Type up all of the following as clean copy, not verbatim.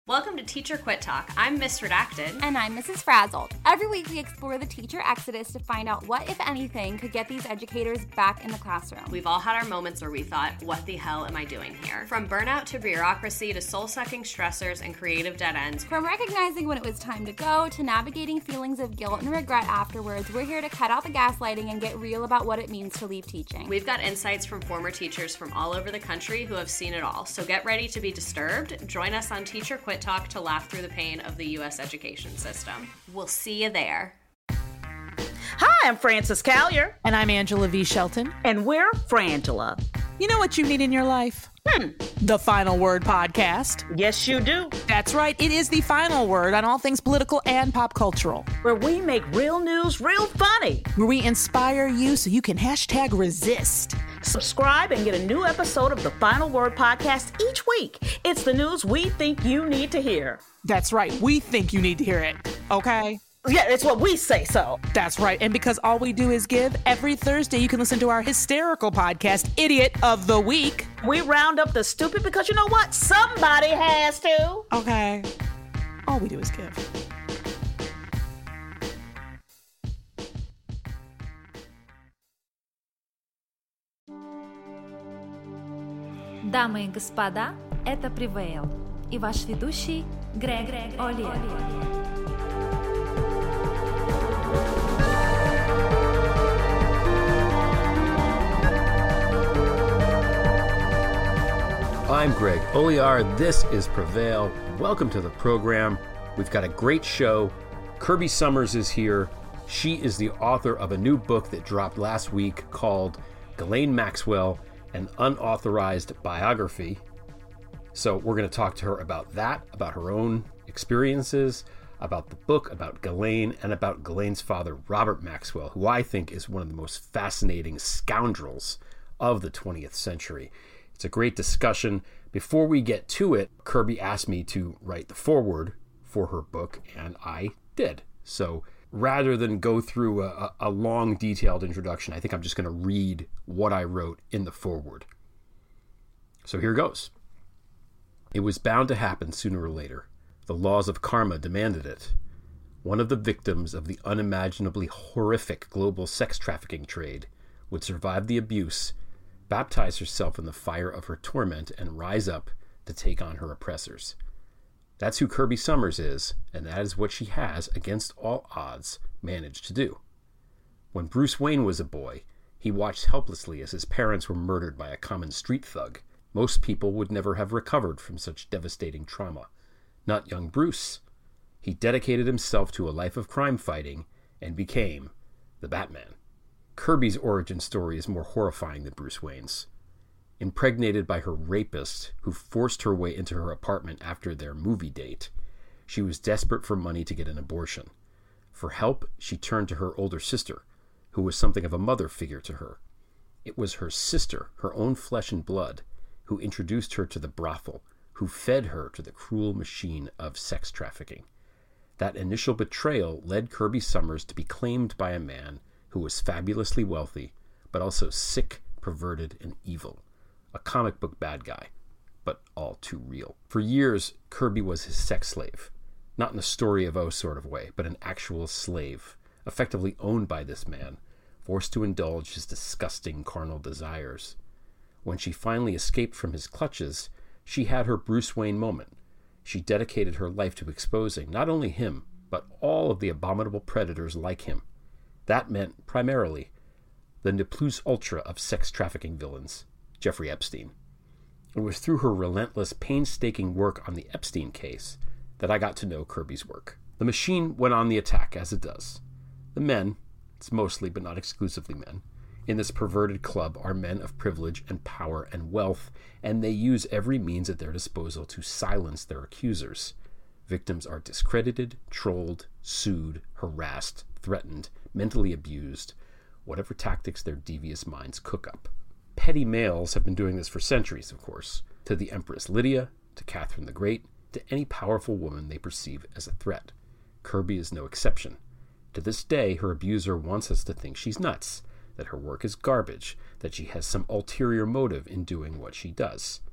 Welcome to Teacher Quit Talk. I'm Miss Redacted. And I'm Mrs. Frazzled. Every week we explore the teacher exodus to find out what, if anything, could get these educators back in the classroom. We've all had our moments where we thought, what the hell am I doing here? From burnout to bureaucracy to soul-sucking stressors and creative dead ends. From recognizing when it was time to go to navigating feelings of guilt and regret afterwards, we're here to cut out the gaslighting and get real about what it means to leave teaching. We've got insights from former teachers from all over the country who have seen it all. So get ready to be disturbed. Join us on Teacher Quit Talk to laugh through the pain of the U.S. education system. We'll see you there. Hi, I'm Frances Callier. And I'm Angela V. Shelton. And we're Frangela. You know what you need in your life? The Final Word Podcast. Yes, you do. That's right. It is the final word on all things political and pop cultural. Where we make real news real funny. Where we inspire you so you can #resist. Subscribe and get a new episode of the Final Word Podcast each week. It's the news we think you need to hear. That's right. We think you need to hear it. Okay? Yeah, it's what we say so. That's right. And because all we do is give, every Thursday you can listen to our hysterical podcast, Idiot of the Week. We round up the stupid because you know what? Somebody has to. Okay. All we do is give. Дамы и господа, это Prevail и ваш ведущий Грег Олиер. I'm Greg Olear. This is Prevail. Welcome to the program. We've got a great show. Kirby Summers is here. She is the author of a new book that dropped last week called Ghislaine Maxwell, an Unauthorized Biography. So we're going to talk to her about that, about her own experiences, about the book, about Ghislaine, and about Ghislaine's father, Robert Maxwell, who I think is one of the most fascinating scoundrels of the 20th century. It's a great discussion. Before we get to it, Kirby asked me to write the foreword for her book, and I did. So rather than go through a long, detailed introduction, I think I'm just going to read what I wrote in the foreword. So here goes. It was bound to happen sooner or later. The laws of karma demanded it. One of the victims of the unimaginably horrific global sex trafficking trade would survive the abuse, baptize herself in the fire of her torment, and rise up to take on her oppressors. That's who Kirby Summers is, and that is what she has, against all odds, managed to do. When Bruce Wayne was a boy, he watched helplessly as his parents were murdered by a common street thug. Most people would never have recovered from such devastating trauma. Not young Bruce. He dedicated himself to a life of crime fighting and became the Batman. Kirby's origin story is more horrifying than Bruce Wayne's. Impregnated by her rapist, who forced her way into her apartment after their movie date, she was desperate for money to get an abortion. For help, she turned to her older sister, who was something of a mother figure to her. It was her sister, her own flesh and blood, who introduced her to the brothel, who fed her to the cruel machine of sex trafficking. That initial betrayal led Kirby Summers to be claimed by a man who was fabulously wealthy, but also sick, perverted, and evil. A comic book bad guy, but all too real. For years, Kirby was his sex slave. Not in a Story of O sort of way, but an actual slave, effectively owned by this man, forced to indulge his disgusting carnal desires. When she finally escaped from his clutches, she had her Bruce Wayne moment. She dedicated her life to exposing not only him, but all of the abominable predators like him. That meant, primarily, the ne plus ultra of sex trafficking villains, Jeffrey Epstein. It was through her relentless, painstaking work on the Epstein case that I got to know Kirby's work. The machine went on the attack, as it does. The men, it's mostly but not exclusively men, in this perverted club are men of privilege and power and wealth, and they use every means at their disposal to silence their accusers. Victims are discredited, trolled, sued, harassed, threatened, mentally abused, whatever tactics their devious minds cook up. Petty males have been doing this for centuries, of course, to the Empress Lydia, to Catherine the Great, to any powerful woman they perceive as a threat. Kirby is no exception. To this day, her abuser wants us to think she's nuts, that her work is garbage, that she has some ulterior motive in doing what she does.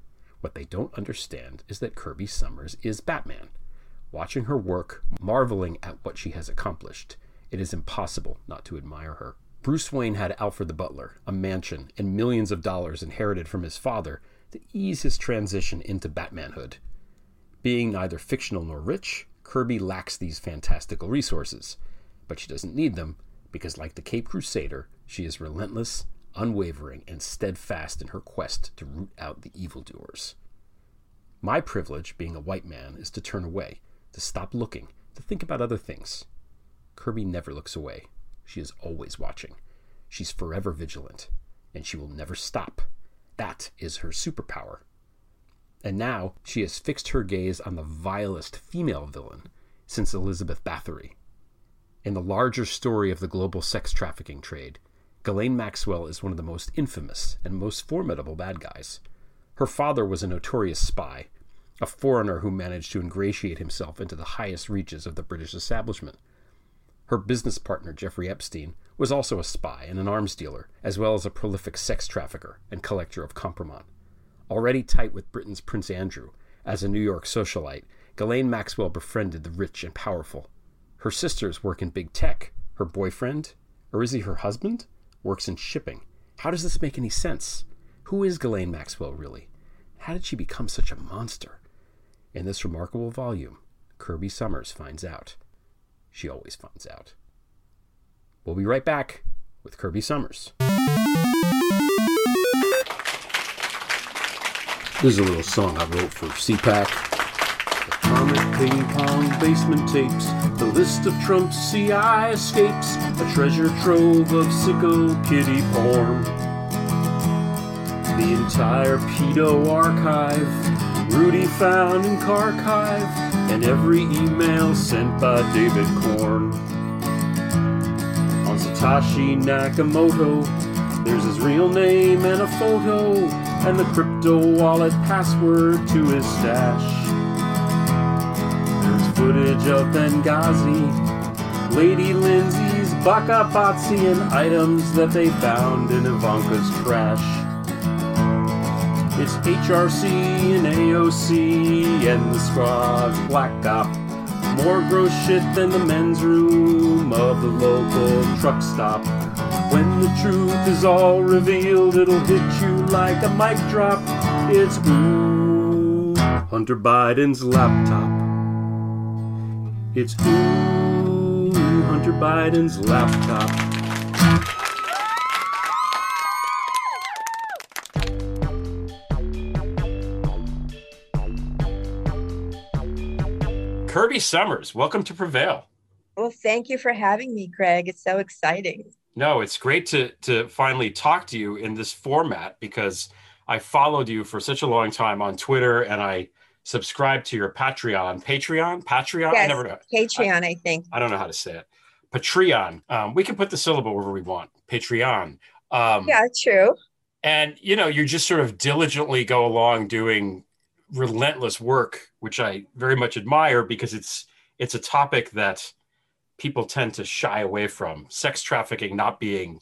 What they don't understand is that Kirby Summers is Batman. Watching her work, marveling at what she has accomplished, it is impossible not to admire her. Bruce Wayne had Alfred the Butler, a mansion, and millions of dollars inherited from his father to ease his transition into Batmanhood. Being neither fictional nor rich, Kirby lacks these fantastical resources, but she doesn't need them because, like the Caped Crusader, she is relentless, unwavering, and steadfast in her quest to root out the evildoers. My privilege, being a white man, is to turn away, to stop looking, to think about other things. Kirby never looks away. She is always watching. She's forever vigilant, and she will never stop. That is her superpower. And now she has fixed her gaze on the vilest female villain since Elizabeth Bathory. In the larger story of the global sex trafficking trade, Ghislaine Maxwell is one of the most infamous and most formidable bad guys. Her father was a notorious spy, a foreigner who managed to ingratiate himself into the highest reaches of the British establishment. Her business partner, Jeffrey Epstein, was also a spy and an arms dealer, as well as a prolific sex trafficker and collector of compromat. Already tight with Britain's Prince Andrew, as a New York socialite, Ghislaine Maxwell befriended the rich and powerful. Her sisters work in big tech. Her boyfriend, or is he her husband, works in shipping. How does this make any sense? Who is Ghislaine Maxwell really? How did she become such a monster? In this remarkable volume, Kirby Summers finds out. She always finds out. We'll be right back with Kirby Summers. This is a little song I wrote for CPAC. Atomic ping pong basement tapes, the list of Trump's CI escapes, a treasure trove of sicko kitty porn. The entire pedo archive, Rudy found in Carchive, and every email sent by David Korn. On Satoshi Nakamoto, there's his real name and a photo, and the crypto wallet password to his stash. There's footage of Benghazi, Lady Lindsay's Baka Batsy, and items that they found in Ivanka's trash. It's HRC and AOC and the squad's black op. More gross shit than the men's room of the local truck stop. When the truth is all revealed, it'll hit you like a mic drop. It's ooh, Hunter Biden's laptop. It's ooh, Hunter Biden's laptop. Kirby Summers, welcome to Prevail. Well, thank you for having me, Greg. It's so exciting. No, it's great to finally talk to you in this format because I followed you for such a long time on Twitter and I subscribed to your Patreon. Patreon? Yes, I never know. Patreon, I think. I don't know how to say it. Patreon. We can put the syllable wherever we want. Patreon. Yeah, true. And, you just sort of diligently go along doing relentless work, which I very much admire because it's a topic that people tend to shy away from. Sex trafficking not being,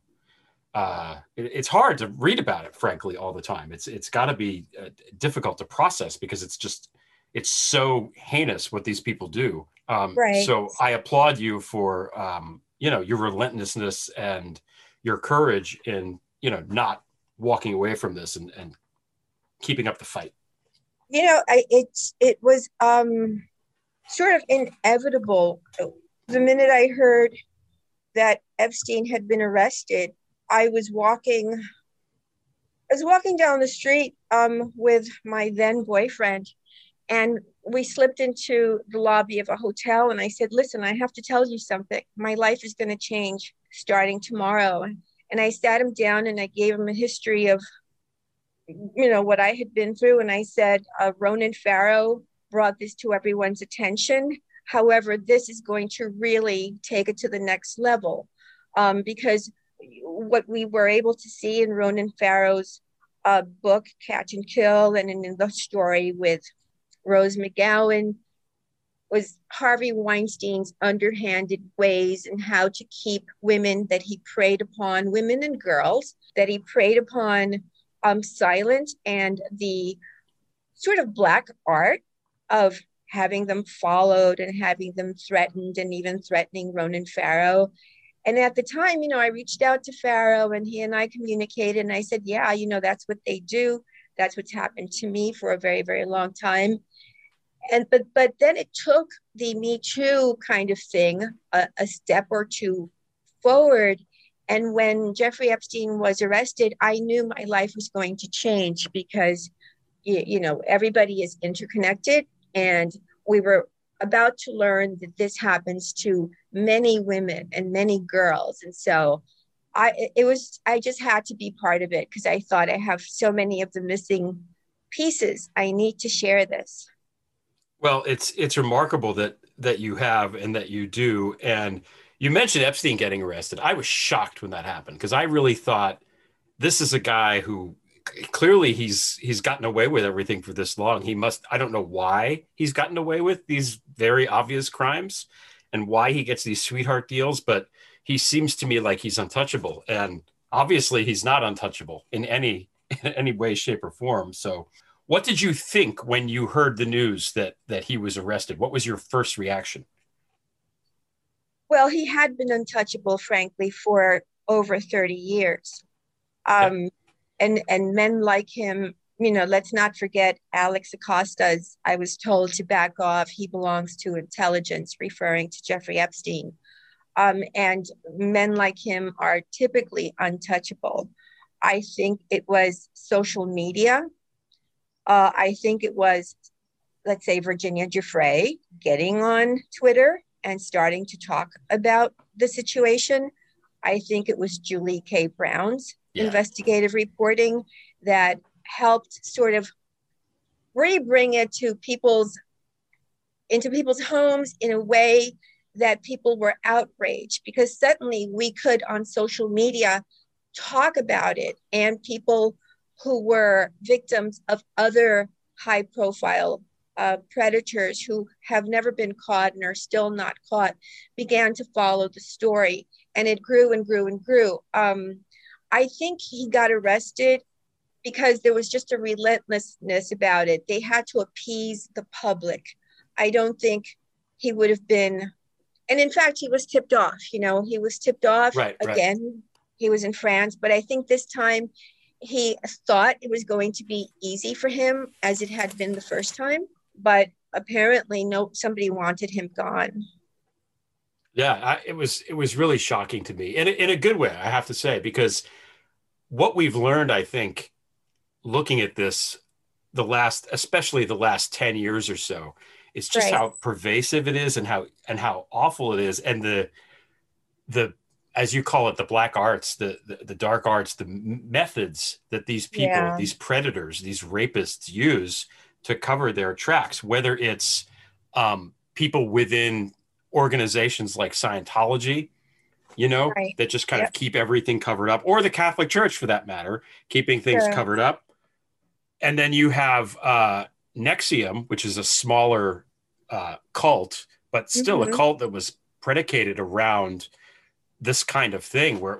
it's hard to read about it, frankly, all the time. It's got to be difficult to process because it's so heinous what these people do. Right. So I applaud you for, your relentlessness and your courage in, not walking away from this and keeping up the fight. It was sort of inevitable. The minute I heard that Epstein had been arrested, I was walking down the street with my then boyfriend, and we slipped into the lobby of a hotel, and I said, listen, I have to tell you something. My life is going to change starting tomorrow. And I sat him down and I gave him a history of what I had been through. And I said, Ronan Farrow brought this to everyone's attention. However, this is going to really take it to the next level because what we were able to see in Ronan Farrow's book, Catch and Kill, and in the story with Rose McGowan, was Harvey Weinstein's underhanded ways and how to keep women that he preyed upon, women and girls that he preyed upon, silent, and the sort of black art of having them followed and having them threatened and even threatening Ronan Farrow. And at the time, I reached out to Farrow and he and I communicated and I said, yeah, that's what they do. That's what's happened to me for a very, very long time. But then it took the Me Too kind of thing a step or two forward. And when Jeffrey Epstein was arrested, I knew my life was going to change because, everybody is interconnected. And we were about to learn that this happens to many women and many girls. And so I just had to be part of it because I thought I have so many of the missing pieces. I need to share this. Well, it's remarkable that you have and that you do. And you mentioned Epstein getting arrested. I was shocked when that happened because I really thought this is a guy who clearly he's gotten away with everything for this long. I don't know why he's gotten away with these very obvious crimes and why he gets these sweetheart deals, but he seems to me like he's untouchable. And obviously he's not untouchable in any way, shape, or form. So what did you think when you heard the news that he was arrested? What was your first reaction? Well, he had been untouchable, frankly, for over 30 years. And men like him, let's not forget Alex Acosta's, I was told to back off. He belongs to intelligence, referring to Jeffrey Epstein. And men like him are typically untouchable. I think it was social media. I think it was, let's say, Virginia Giuffre getting on Twitter and starting to talk about the situation. I think it was Julie K. Brown's investigative reporting that helped sort of bring it into people's homes in a way that people were outraged, because suddenly we could on social media talk about it, and people who were victims of other high profile predators who have never been caught and are still not caught began to follow the story, and it grew and grew and grew. I think he got arrested because there was just a relentlessness about it. They had to appease the public. I don't think he would have been, and in fact, he was tipped off. He was tipped off again. Right. He was in France, but I think this time he thought it was going to be easy for him as it had been the first time, but apparently somebody wanted him gone. Yeah, it was really shocking to me in a good way, I have to say, because what we've learned, I think, looking at this, especially the last 10 years or so, is just how pervasive it is and how awful it is. And the as you call it, the black arts, the dark arts, the methods that these people, these predators, these rapists use to cover their tracks, whether it's people within organizations like Scientology, that just kind of keep everything covered up, or the Catholic Church for that matter, keeping things covered up. And then you have NXIVM, which is a smaller cult, but still a cult that was predicated around this kind of thing where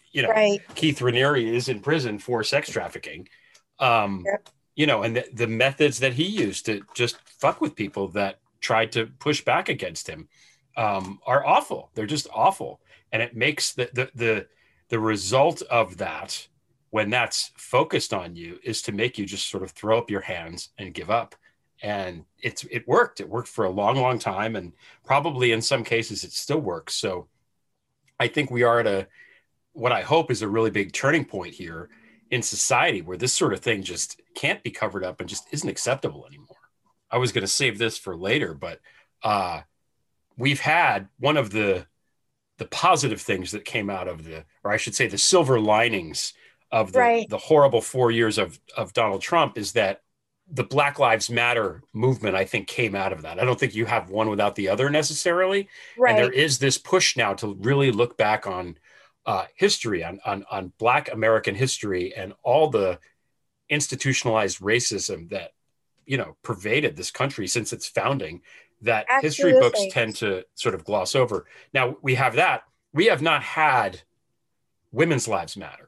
Keith Raniere is in prison for sex trafficking, and the methods that he used to just fuck with people that tried to push back against him are awful. They're just awful. And it makes the result of that, when that's focused on you, is to make you just sort of throw up your hands and give up. And it worked. It worked for a long, long time. And probably in some cases it still works. So I think we are at what I hope is a really big turning point here in society, where this sort of thing just can't be covered up and just isn't acceptable anymore. I was going to save this for later, but we've had one of the positive things that came out of the silver linings of the horrible 4 years of Donald Trump is that the Black Lives Matter movement, I think, came out of that. I don't think you have one without the other necessarily. Right. And there is this push now to really look back on history, on Black American history, and all the institutionalized racism that, pervaded this country since its founding, that history books tend to sort of gloss over. Now we have that. We have not had Women's Lives Matter.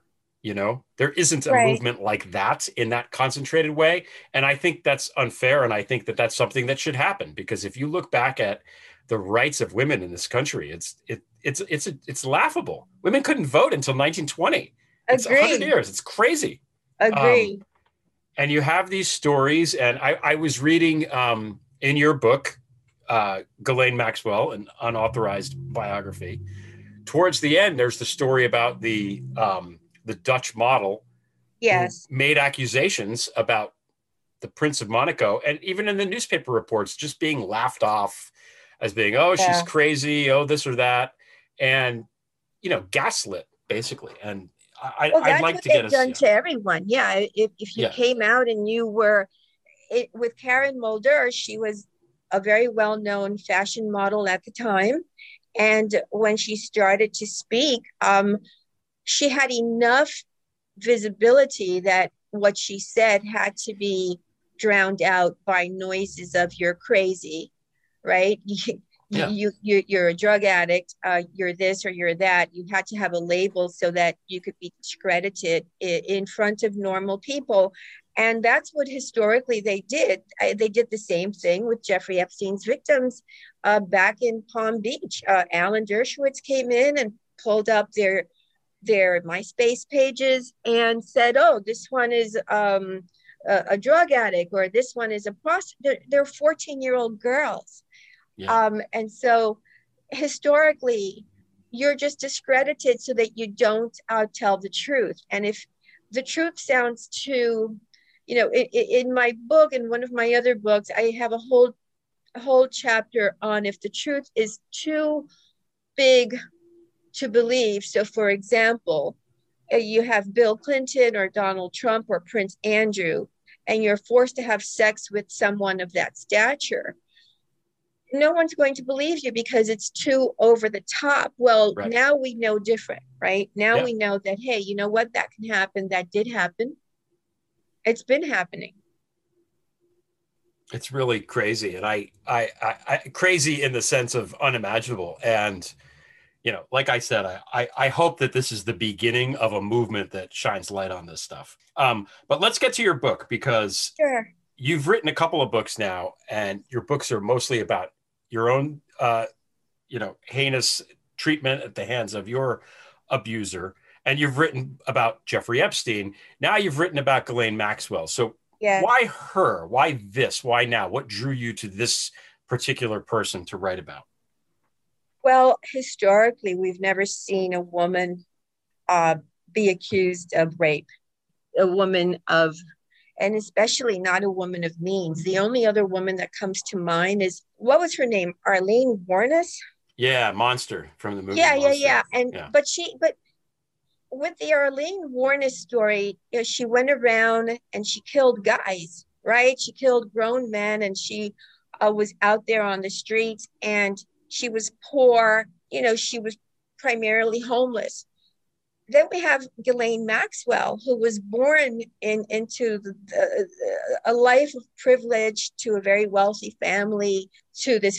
There isn't a Right. movement like that in that concentrated way. And I think that's unfair. And I think that that's something that should happen, because if you look back at the rights of women in this country, it's laughable. Women couldn't vote until 1920. It's 100 Agree. years. It's crazy. Agree. And you have these stories. And I was reading in your book, Ghislaine Maxwell, an unauthorized biography. Towards the end, there's the story about the Dutch model Yes. who made accusations about the Prince of Monaco, and even in the newspaper reports, just being laughed off as being, oh, she's Yeah. crazy, oh, this or that, and gaslit basically. And Well, I'd that's like what to get they've us. done to everyone. Yeah. If you Yeah. came out and you were with Karen Mulder, she was a very well-known fashion model at the time. And when she started to speak, she had enough visibility that what she said had to be drowned out by noises of "you're crazy," right? Yeah. You're a drug addict, you're this or you're that. You had to have a label so that you could be discredited in front of normal people. And that's what historically they did. They did the same thing with Jeffrey Epstein's victims back in Palm Beach. Alan Dershowitz came in and pulled up their MySpace pages and said, oh, this one is a drug addict, or this one is a prostitute. They're 14-year-old girls. Yeah. And so historically, you're just discredited so that you don't tell the truth. And if the truth sounds too, in my book, in one of my other books, I have a whole chapter on if the truth is too big to believe. So, for example, you have Bill Clinton or Donald Trump or Prince Andrew, and you're forced to have sex with someone of that stature. No one's going to believe you because it's too over the top. Well, Right. Now we know different, right? Now Yeah. we know that, hey, you know what? That can happen. That did happen. It's been happening. It's really crazy. And I crazy in the sense of unimaginable. And, like I said, I hope that this is the beginning of a movement that shines light on this stuff. But let's get to your book, because Sure. you've written a couple of books now, and your books are mostly about your own, heinous treatment at the hands of your abuser. And you've written about Jeffrey Epstein. Now you've written about Ghislaine Maxwell. So Yes. why her? Why this? Why now? What drew you to this particular person to write about? Well, historically, we've never seen a woman be accused of rape, and especially not a woman of means. The only other woman that comes to mind is, what was her name? Arlene Warnes? Yeah, Monster from the movie. Yeah. Monster. But with the Arlene Warnes story, she went around and she killed guys, right? She killed grown men, and she was out there on the streets, and she was poor. She was primarily homeless. Then we have Ghislaine Maxwell, who was born into a life of privilege, to a very wealthy family, to this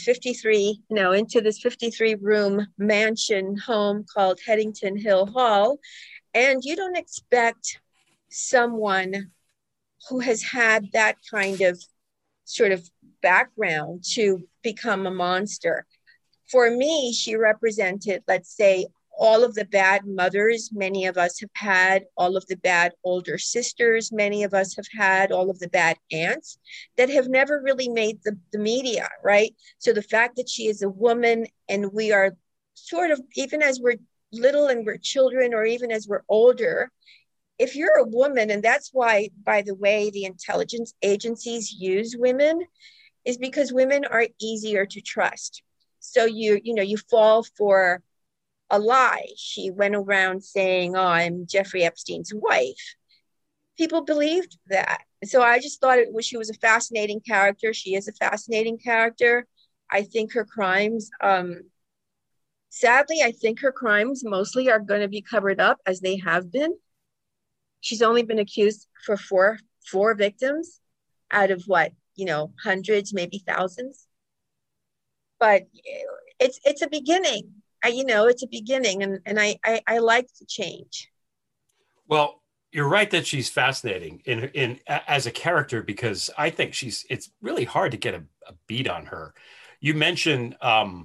53-room mansion home called Headington Hill Hall. And you don't expect someone who has had that kind of sort of background to become a monster. For me, she represented, let's say, all of the bad mothers many of us have had, all of the bad older sisters many of us have had, all of the bad aunts that have never really made the media, right? So the fact that she is a woman, and we are sort of, even as we're little and we're children, or even as we're older, if you're a woman, and that's why, by the way, the intelligence agencies use women, is because women are easier to trust. So you fall for a lie. She went around saying, oh, I'm Jeffrey Epstein's wife. People believed that. So I just thought she was a fascinating character. She is a fascinating character. I think her crimes, sadly, I think her crimes mostly are going to be covered up, as they have been. She's only been accused for four victims out of hundreds, maybe thousands. But it's a beginning. It's a beginning, and I like the change. Well, you're right that she's fascinating in as a character because I think it's really hard to get a beat on her. You mentioned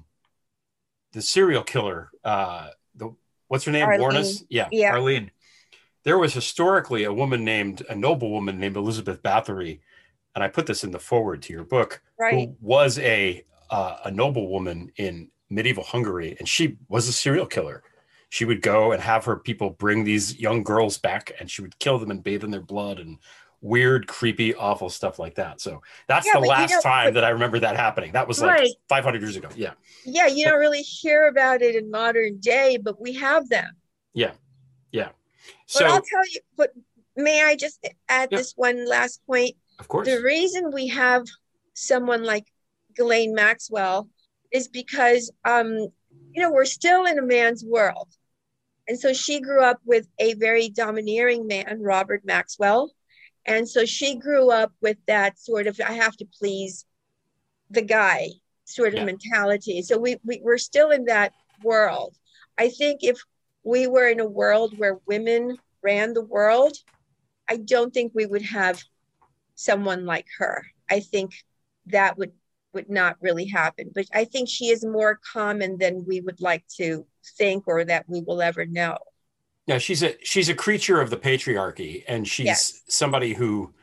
the serial killer, the what's her name? Arlene. Warnes? Yeah, Yeah. Arlene. There was historically a noble woman named Elizabeth Bathory, and I put this in the forward to your book, Right. who was a noble woman in medieval Hungary, and she was a serial killer. She would go and have her people bring these young girls back, and she would kill them and bathe in their blood and weird, creepy, awful stuff like that. So that's Yeah, the but last time that I remember that happening. That was like Right. 500 years ago. Yeah. Yeah, you don't really hear about it in modern day, but we have them. Yeah. Yeah. But I'll So, tell you, but may I just add Yeah. this one last point? of course. The reason we have someone like Ghislaine Maxwell is because, we're still in a man's world. And so she grew up with a very domineering man, Robert Maxwell. And so she grew up with that sort of, I have to please the guy sort of Yeah. mentality. So we're still in that world. I think if we were in a world where women ran the world, I don't think we would have someone like her. I think that would not really happen. But I think she is more common than we would like to think or that we will ever know. Yeah, she's a creature of the patriarchy, and she's Yes. somebody who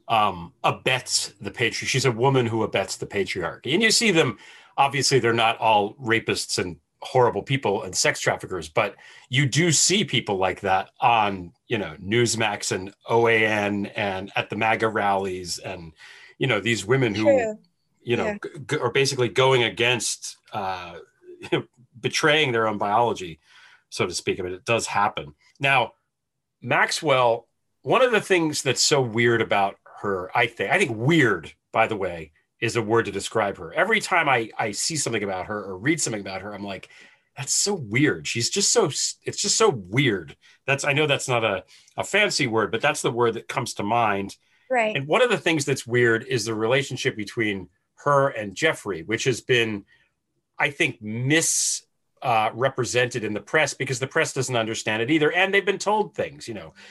abets the patriarchy. She's a woman who abets the patriarchy, and you see them. Obviously, they're not all rapists and horrible people and sex traffickers, but you do see people like that on Newsmax and OAN and at the MAGA rallies, and these women who True. are basically going against betraying their own biology, so to speak. I mean, it does happen. Now, Maxwell, one of the things that's so weird about her, I think weird, by the way, is a word to describe her. Every time I see something about her or read something about her, I'm like, that's so weird. It's just so weird. I know that's not a fancy word, but that's the word that comes to mind. Right. And one of the things that's weird is the relationship between her and Jeffrey, which has been, I think, represented in the press because the press doesn't understand it either, and they've been told things.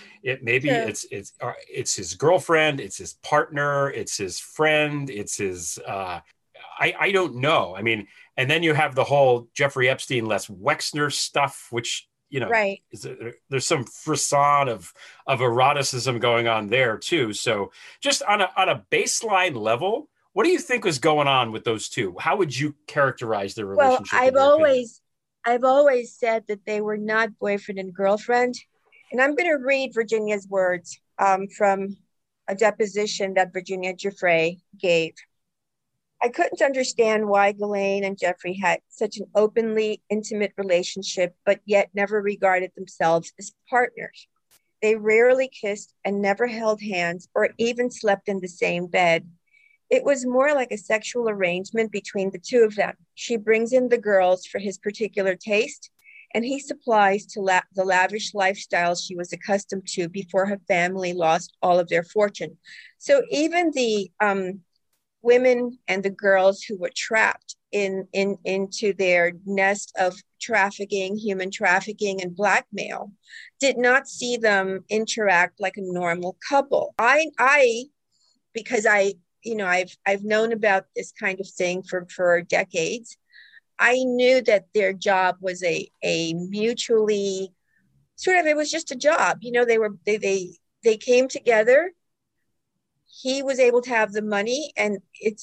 It's his girlfriend, it's his partner, it's his friend, it's his. I don't know. I mean, and then you have the whole Jeffrey Epstein, Les Wexner stuff, which Right. there's some frisson of eroticism going on there too. So just on a baseline level, what do you think was going on with those two? How would you characterize their Well, relationship? I've always said that they were not boyfriend and girlfriend. And I'm going to read Virginia's words from a deposition that Virginia Giuffre gave. I couldn't understand why Ghislaine and Jeffrey had such an openly intimate relationship, but yet never regarded themselves as partners. They rarely kissed and never held hands or even slept in the same bed. It was more like a sexual arrangement between the two of them. She brings in the girls for his particular taste, and he supplies to the lavish lifestyle she was accustomed to before her family lost all of their fortune. So even the women and the girls who were trapped into their nest of trafficking, human trafficking, and blackmail did not see them interact like a normal couple. Because I've known about this kind of thing for decades. I knew that their job was a mutually it was just a job. They came together. He was able to have the money, and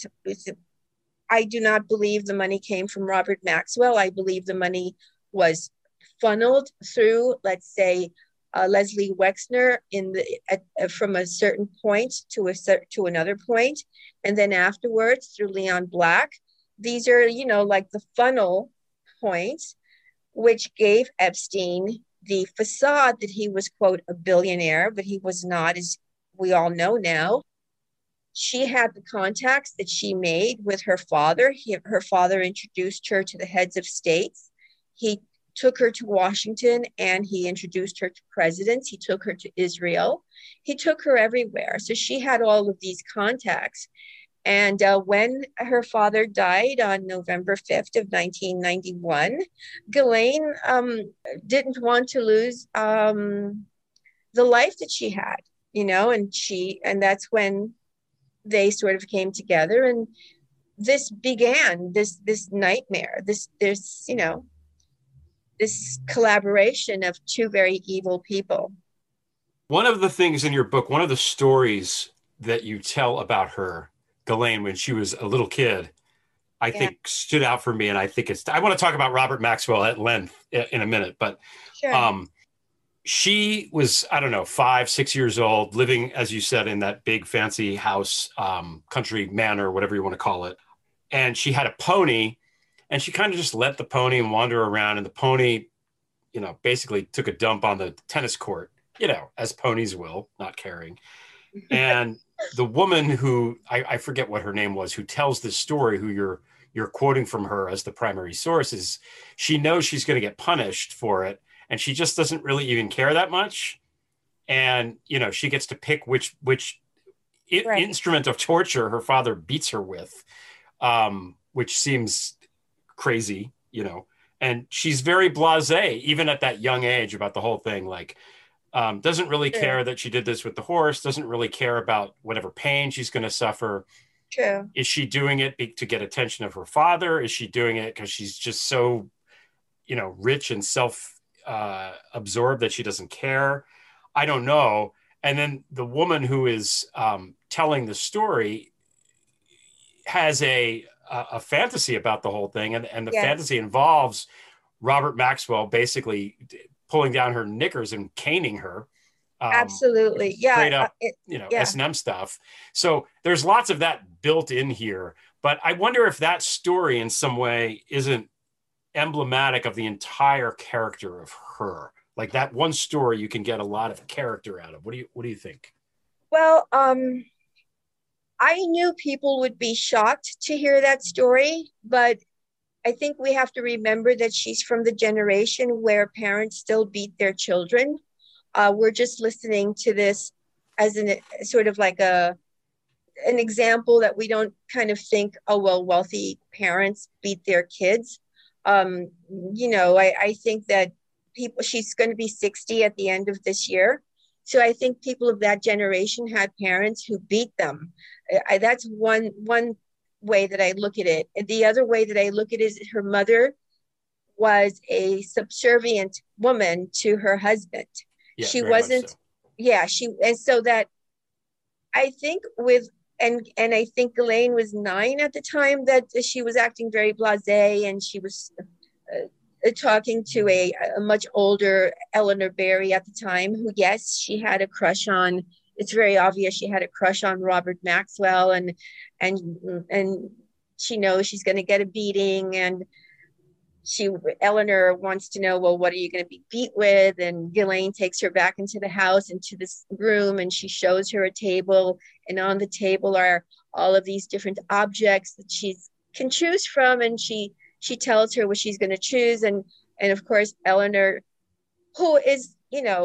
I do not believe the money came from Robert Maxwell. I believe the money was funneled through, let's say, Leslie Wexner from a certain point to another point, and then afterwards through Leon Black. These are, like the funnel points, which gave Epstein the facade that he was, quote, a billionaire, but he was not, as we all know now. She had the contacts that she made with her father. Her father introduced her to the heads of states. He took her to Washington and he introduced her to presidents. He took her to Israel. He took her everywhere. So she had all of these contacts. And when her father died on November 5th of 1991, Ghislaine didn't want to lose the the life that she had, and that's when they sort of came together, and this began this nightmare, this collaboration of two very evil people. One of the things in your book, one of the stories that you tell about her, Ghislaine, when she was a little kid, I think stood out for me. And I think I want to talk about Robert Maxwell at length in a minute, but Sure. She was, I don't know, 5, 6 years old, living, as you said, in that big fancy house, country manor, whatever you want to call it. And she had a pony, and she kind of just let the pony wander around. And the pony, basically took a dump on the tennis court, as ponies will, not caring. And the woman who, I forget what her name was, who tells this story, who you're quoting from her as the primary source, is she knows she's going to get punished for it. And she just doesn't really even care that much. And, she gets to pick which instrument of torture her father beats her with, which seems crazy, and she's very blasé, even at that young age, about the whole thing. Like, doesn't really care that she did this with the horse, doesn't really care about whatever pain she's going to suffer. True. Is she doing it to get attention of her father? Is she doing it because she's just so, rich and absorbed that she doesn't care? I don't know. And then the woman who is telling the story has a fantasy about the whole thing, and the fantasy involves Robert Maxwell basically pulling down her knickers and caning her. Absolutely, straight up, S&M stuff. So there's lots of that built in here. But I wonder if that story in some way isn't emblematic of the entire character of her. Like, that one story you can get a lot of character out of. What do you think? Well, I knew people would be shocked to hear that story, but I think we have to remember that she's from the generation where parents still beat their children. We're just listening to this as an sort of like an example that we don't kind of think, oh, well, wealthy parents beat their kids. I think that she's going to be 60 at the end of this year. So I think people of that generation had parents who beat them. That's one way that I look at it. And the other way that I look at it is her mother was a subservient woman to her husband. Yeah, she wasn't. So. And so that I think and I think Ghislaine was 9 at the time, that she was acting very blasé, and she was talking to a much older Eleanor Barry at the time, who, yes, she had a crush on. It's very obvious she had a crush on Robert Maxwell, and she knows she's going to get a beating, and Eleanor wants to know, well, what are you going to be beat with? And Ghislaine takes her back into the house, into this room, and she shows her a table, and on the table are all of these different objects that she can choose from, and she tells her what she's going to choose, and of course Eleanor, who is,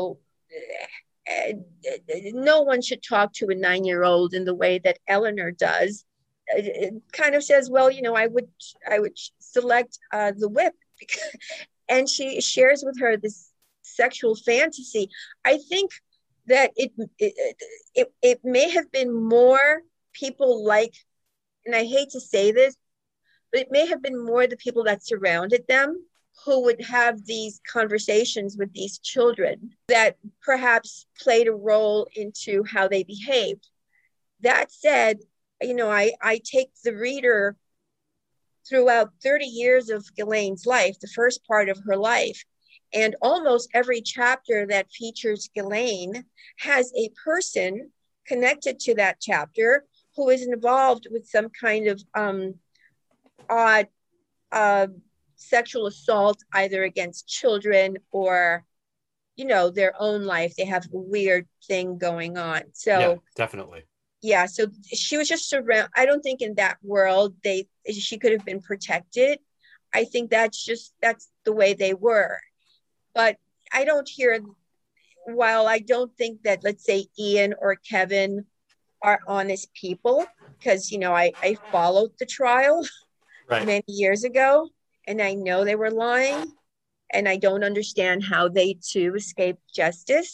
no one should talk to a 9-year-old in the way that Eleanor does. It kind of says, well, I would select the whip, and she shares with her this sexual fantasy. I think that it may have been more people like, and I hate to say this, but it may have been more the people that surrounded them who would have these conversations with these children that perhaps played a role into how they behaved. That said, I take the reader throughout 30 years of Ghislaine's life, the first part of her life, and almost every chapter that features Ghislaine has a person connected to that chapter who is involved with some kind of odd sexual assault, either against children or, their own life. They have a weird thing going on. So yeah, definitely. Yeah, so she was just around. I don't think in that world she could have been protected. I think that's the way they were. But I don't hear, while I don't think that, let's say, Ian or Kevin are honest people, because, I followed the trial many years ago, and I know they were lying, and I don't understand how they too escaped justice.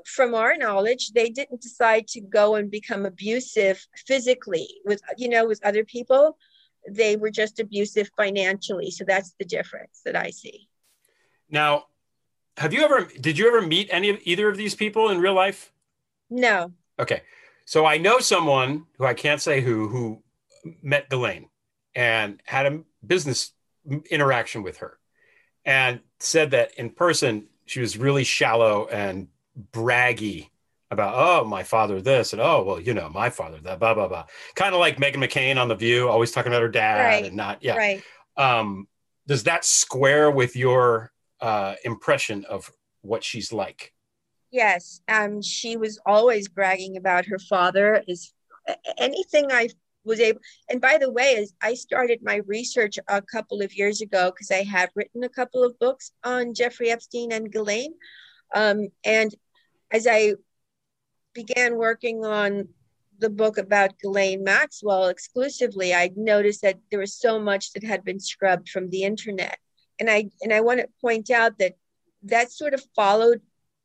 from our knowledge, they didn't decide to go and become abusive physically with other people. They were just abusive financially. So that's the difference that I see. Now, did you ever meet either of these people in real life? No. Okay. So I know someone who I can't say who met Ghislaine and had a business interaction with her and said that in person, she was really shallow and braggy about, oh, my father this, and oh, well, my father that, blah, blah, blah. Kind of like Meghan McCain on The View, always talking about her dad and not, yeah. Right. Does that square with your impression of what she's like? Yes. She was always bragging about her father. Anything I was able, and by the way, I started my research a couple of years ago because I had written a couple of books on Jeffrey Epstein and Ghislaine. And as I began working on the book about Ghislaine Maxwell exclusively, I noticed that there was so much that had been scrubbed from the internet. And I want to point out that sort of followed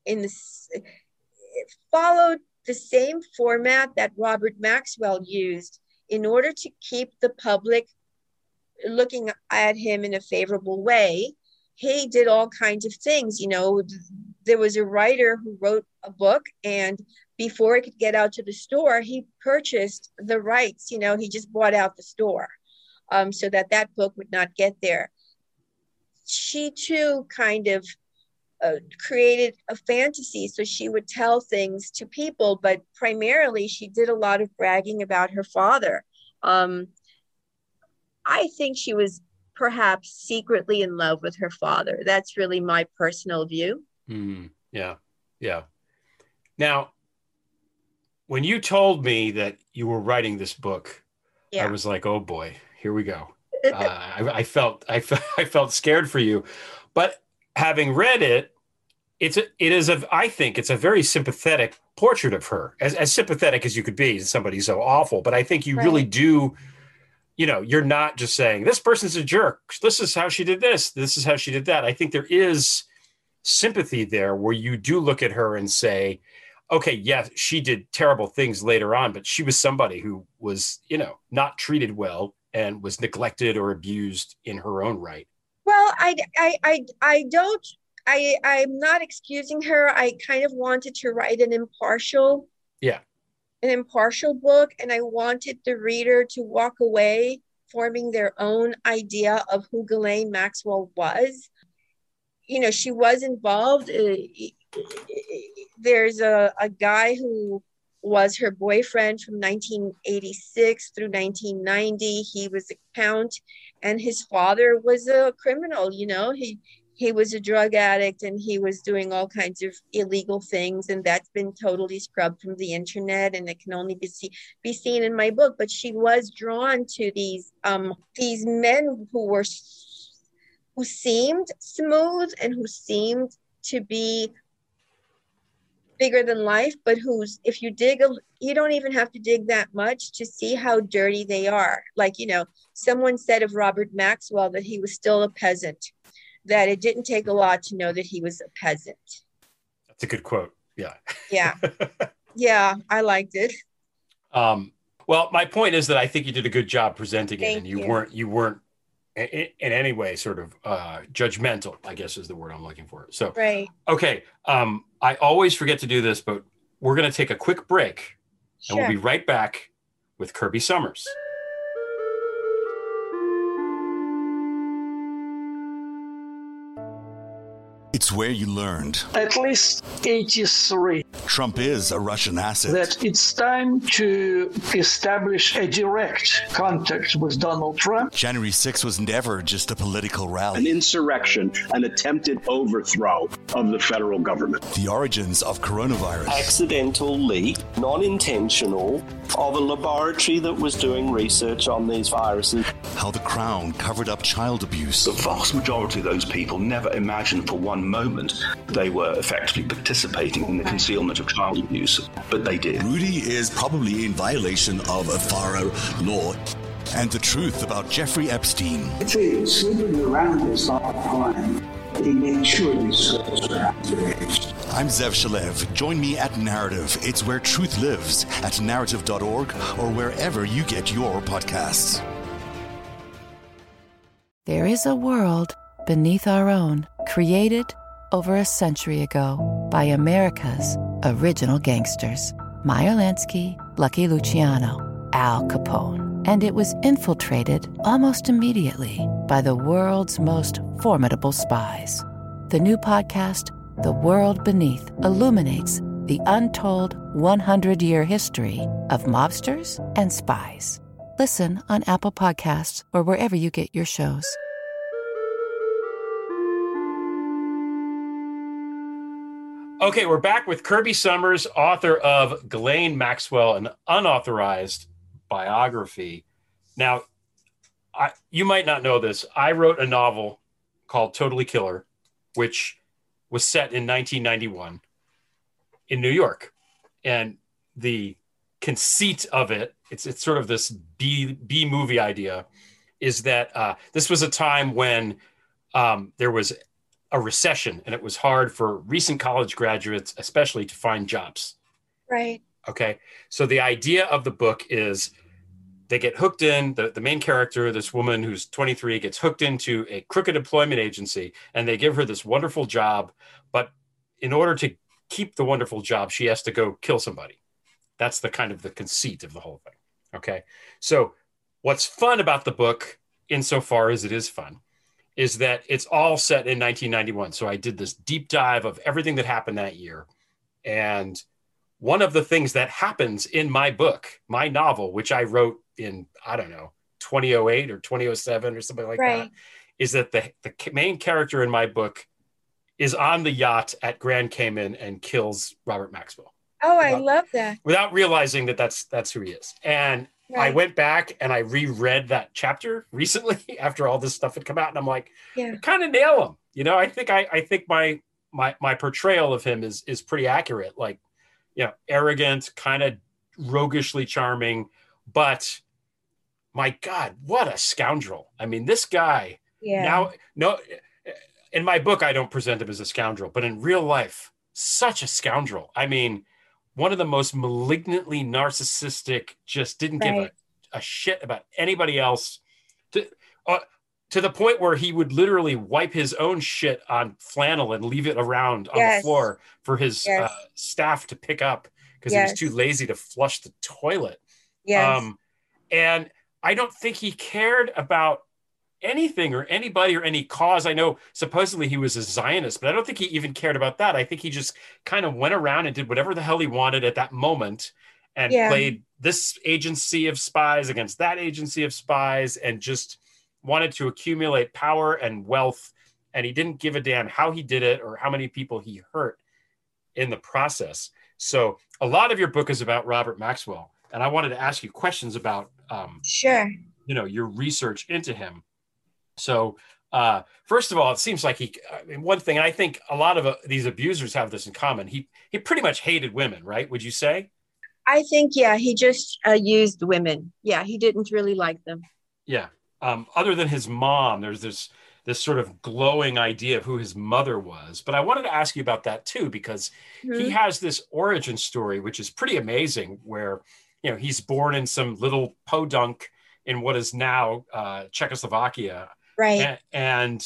the same format that Robert Maxwell used in order to keep the public looking at him in a favorable way. He did all kinds of things. There was a writer who wrote a book, and before it could get out to the store, he purchased the rights. He just bought out the store so that book would not get there. She too kind of created a fantasy. So she would tell things to people, but primarily she did a lot of bragging about her father. I think she was perhaps secretly in love with her father. That's really my personal view. Yeah. Now, when you told me that you were writing this book, I was like, oh boy, here we go. I felt scared for you, but having read it, I think it's a very sympathetic portrait of her, as sympathetic as you could be to somebody so awful. But I think you really do, you're not just saying this person's a jerk. This is how she did this. This is how she did that. I think there is sympathy there where you do look at her and say, okay, yes, she did terrible things later on, but she was somebody who was, not treated well and was neglected or abused in her own right. Well, I'm not excusing her. I kind of wanted to write an impartial book, and I wanted the reader to walk away forming their own idea of who Ghislaine Maxwell was. She was involved. There's a guy who was her boyfriend from 1986 through 1990. He was a count, and his father was a criminal. He was a drug addict, and he was doing all kinds of illegal things, and that's been totally scrubbed from the internet, and it can only be seen in my book. But she was drawn to these men who seemed smooth and who seemed to be bigger than life, but if you dig, you don't even have to dig that much to see how dirty they are. Like, someone said of Robert Maxwell that he was still a peasant, that it didn't take a lot to know that he was a peasant. That's a good quote. Yeah. Yeah. Yeah, I liked it. Well, my point is that I think you did a good job presenting it, Thank and you. you weren't in any way sort of judgmental, I guess is the word I'm looking for. So, Right. Okay. I always forget to do this, but we're going to take a quick break, and we'll be right back with Kirby Summers. It's where you learned. At least 83. Trump is a Russian asset. That it's time to establish a direct contact with Donald Trump. January 6th was never just a political rally. An insurrection, an attempted overthrow of the federal government. The origins of coronavirus. Accidental leak, non-intentional, of a laboratory that was doing research on these viruses. How the Crown covered up child abuse. The vast majority of those people never imagined for one moment they were effectively participating in the concealment of child abuse, but they did. Rudy is probably in violation of a FARA law. And the truth about Jeffrey Epstein. If he was sleeping around us all the time, he made sure these girls were underage. I'm Zev Shalev. Join me at Narrative. It's where truth lives at narrative.org or wherever you get your podcasts. There is a world beneath our own, created over a century ago by America's original gangsters, Meyer Lansky, Lucky Luciano, Al Capone. And it was infiltrated almost immediately by the world's most formidable spies. The new podcast, The World Beneath, illuminates the untold 100-year history of mobsters and spies. Listen on Apple Podcasts or wherever you get your shows. Okay, we're back with Kirby Sommers, author of Ghislaine Maxwell, an unauthorized biography. Now, you might not know this. I wrote a novel called Totally Killer, which was set in 1991 in New York. And the conceit of it, it's sort of this B movie idea, is that this was a time when there was a recession and it was hard for recent college graduates, especially, to find jobs. Right. Okay. So the idea of the book is they get hooked in, the main character, this woman who's 23, gets hooked into a crooked employment agency, and they give her this wonderful job. But in order to keep the wonderful job, she has to go kill somebody. That's the kind of the conceit of the whole thing. Okay. So what's fun about the book, insofar as it is fun, is that it's all set in 1991. So I did this deep dive of everything that happened that year. And one of the things that happens in my book, my novel, which I wrote in, 2008 or 2007 or something like that, is that the main character in my book is on the yacht at Grand Cayman and kills Robert Maxwell. Oh, I love that. Without realizing that that's who he is. And I went back and I reread that chapter recently after all this stuff had come out, and I'm like, I kind of nail him. I think my portrayal of him is pretty accurate. Like, arrogant, kind of roguishly charming, but my God, what a scoundrel. I mean, this guy now, in my book, I don't present him as a scoundrel, but in real life, such a scoundrel. I mean, one of the most malignantly narcissistic, just didn't give a shit about anybody else, to the point where he would literally wipe his own shit on flannel and leave it around on the floor for his staff to pick up because he was too lazy to flush the toilet. And I don't think he cared about anything or anybody or any cause. I know supposedly he was a Zionist, but I don't think he even cared about that. I think he just kind of went around and did whatever the hell he wanted at that moment and played this agency of spies against that agency of spies and just wanted to accumulate power and wealth. And he didn't give a damn how he did it or how many people he hurt in the process. So a lot of your book is about Robert Maxwell. And I wanted to ask you questions about, your research into him. So first of all, it seems like one thing, and I think a lot of these abusers have this in common. He pretty much hated women, right? Would you say? I think, he just used women. Yeah, he didn't really like them. Yeah. Other than his mom, there's this sort of glowing idea of who his mother was. But I wanted to ask you about that too, because he has this origin story, which is pretty amazing, where, he's born in some little podunk in what is now Czechoslovakia. Right. And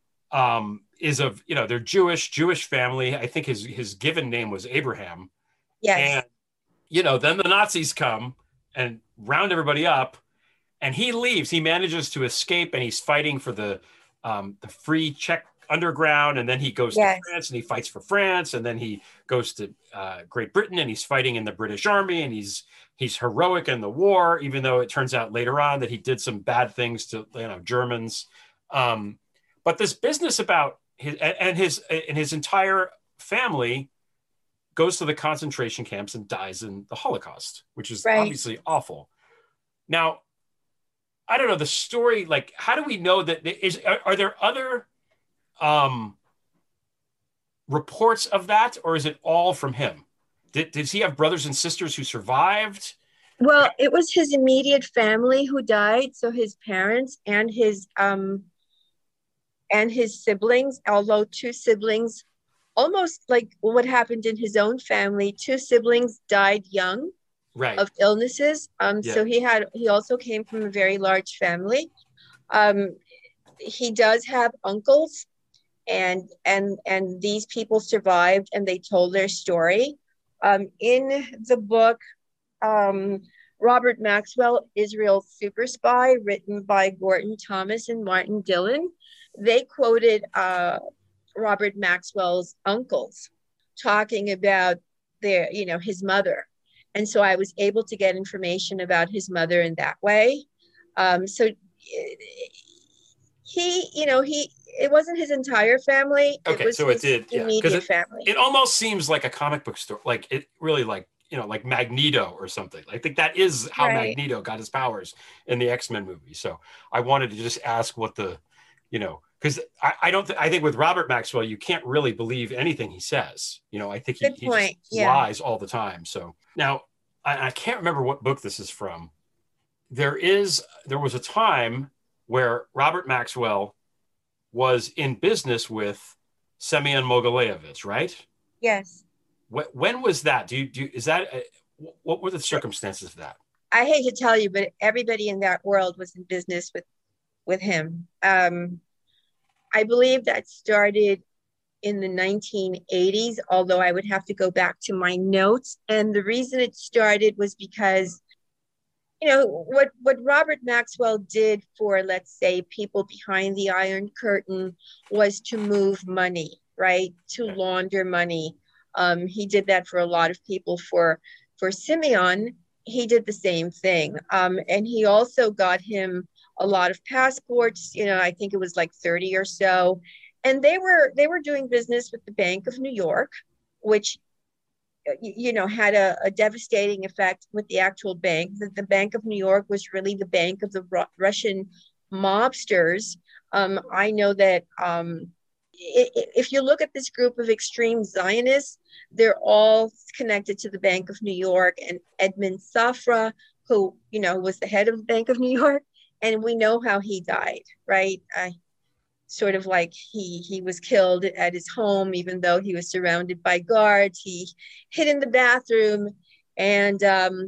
is of, they're Jewish family. I think his given name was Abraham. Yes. And, then the Nazis come and round everybody up and he leaves. He manages to escape and he's fighting for the free Czech underground. And then he goes to France and he fights for France. And then he goes to Great Britain and he's fighting in the British Army and he's heroic in the war, even though it turns out later on that he did some bad things to Germans. But this business about his entire family goes to the concentration camps and dies in the Holocaust, which is obviously awful. Now, I don't know the story. Like, how do we know that? Are there other reports of that, or is it all from him? Did he have brothers and sisters who survived? Well, it was his immediate family who died. So his parents and his siblings, although two siblings almost like what happened in his own family. 2 siblings died young of illnesses. So he also came from a very large family. He does have uncles, and these people survived and they told their story. In the book, Robert Maxwell, Israel's Super Spy, written by Gordon Thomas and Martin Dillon, they quoted Robert Maxwell's uncles talking about his mother. And so I was able to get information about his mother in that way. So it wasn't his entire family. Okay, it was so it did, immediate family. It almost seems like a comic book story, like it really like Magneto or something. I think that is how Magneto got his powers in the X-Men movie. So I wanted to just ask what because I think with Robert Maxwell, you can't really believe anything he says. I think he just lies all the time. So now I can't remember what book this is from. There was a time where Robert Maxwell was in business with Semyon Mogilevich, right? Yes. When was that? What were the circumstances of that? I hate to tell you, but everybody in that world was in business with him. I believe that started in the 1980s, although I would have to go back to my notes. And the reason it started was because, what Robert Maxwell did for, let's say, people behind the Iron Curtain was to move money, right? To launder money. He did that for a lot of people. For Simeon, he did the same thing. And he also got him a lot of passports. I think it was like 30 or so. And they were doing business with the Bank of New York, which had a devastating effect with the actual bank. The Bank of New York was really the bank of the Russian mobsters. I know that if you look at this group of extreme Zionists, they're all connected to the Bank of New York, and Edmund Safra, who, was the head of the Bank of New York. And we know how he died, right? Sort of like he was killed at his home, even though he was surrounded by guards. He hid in the bathroom, and the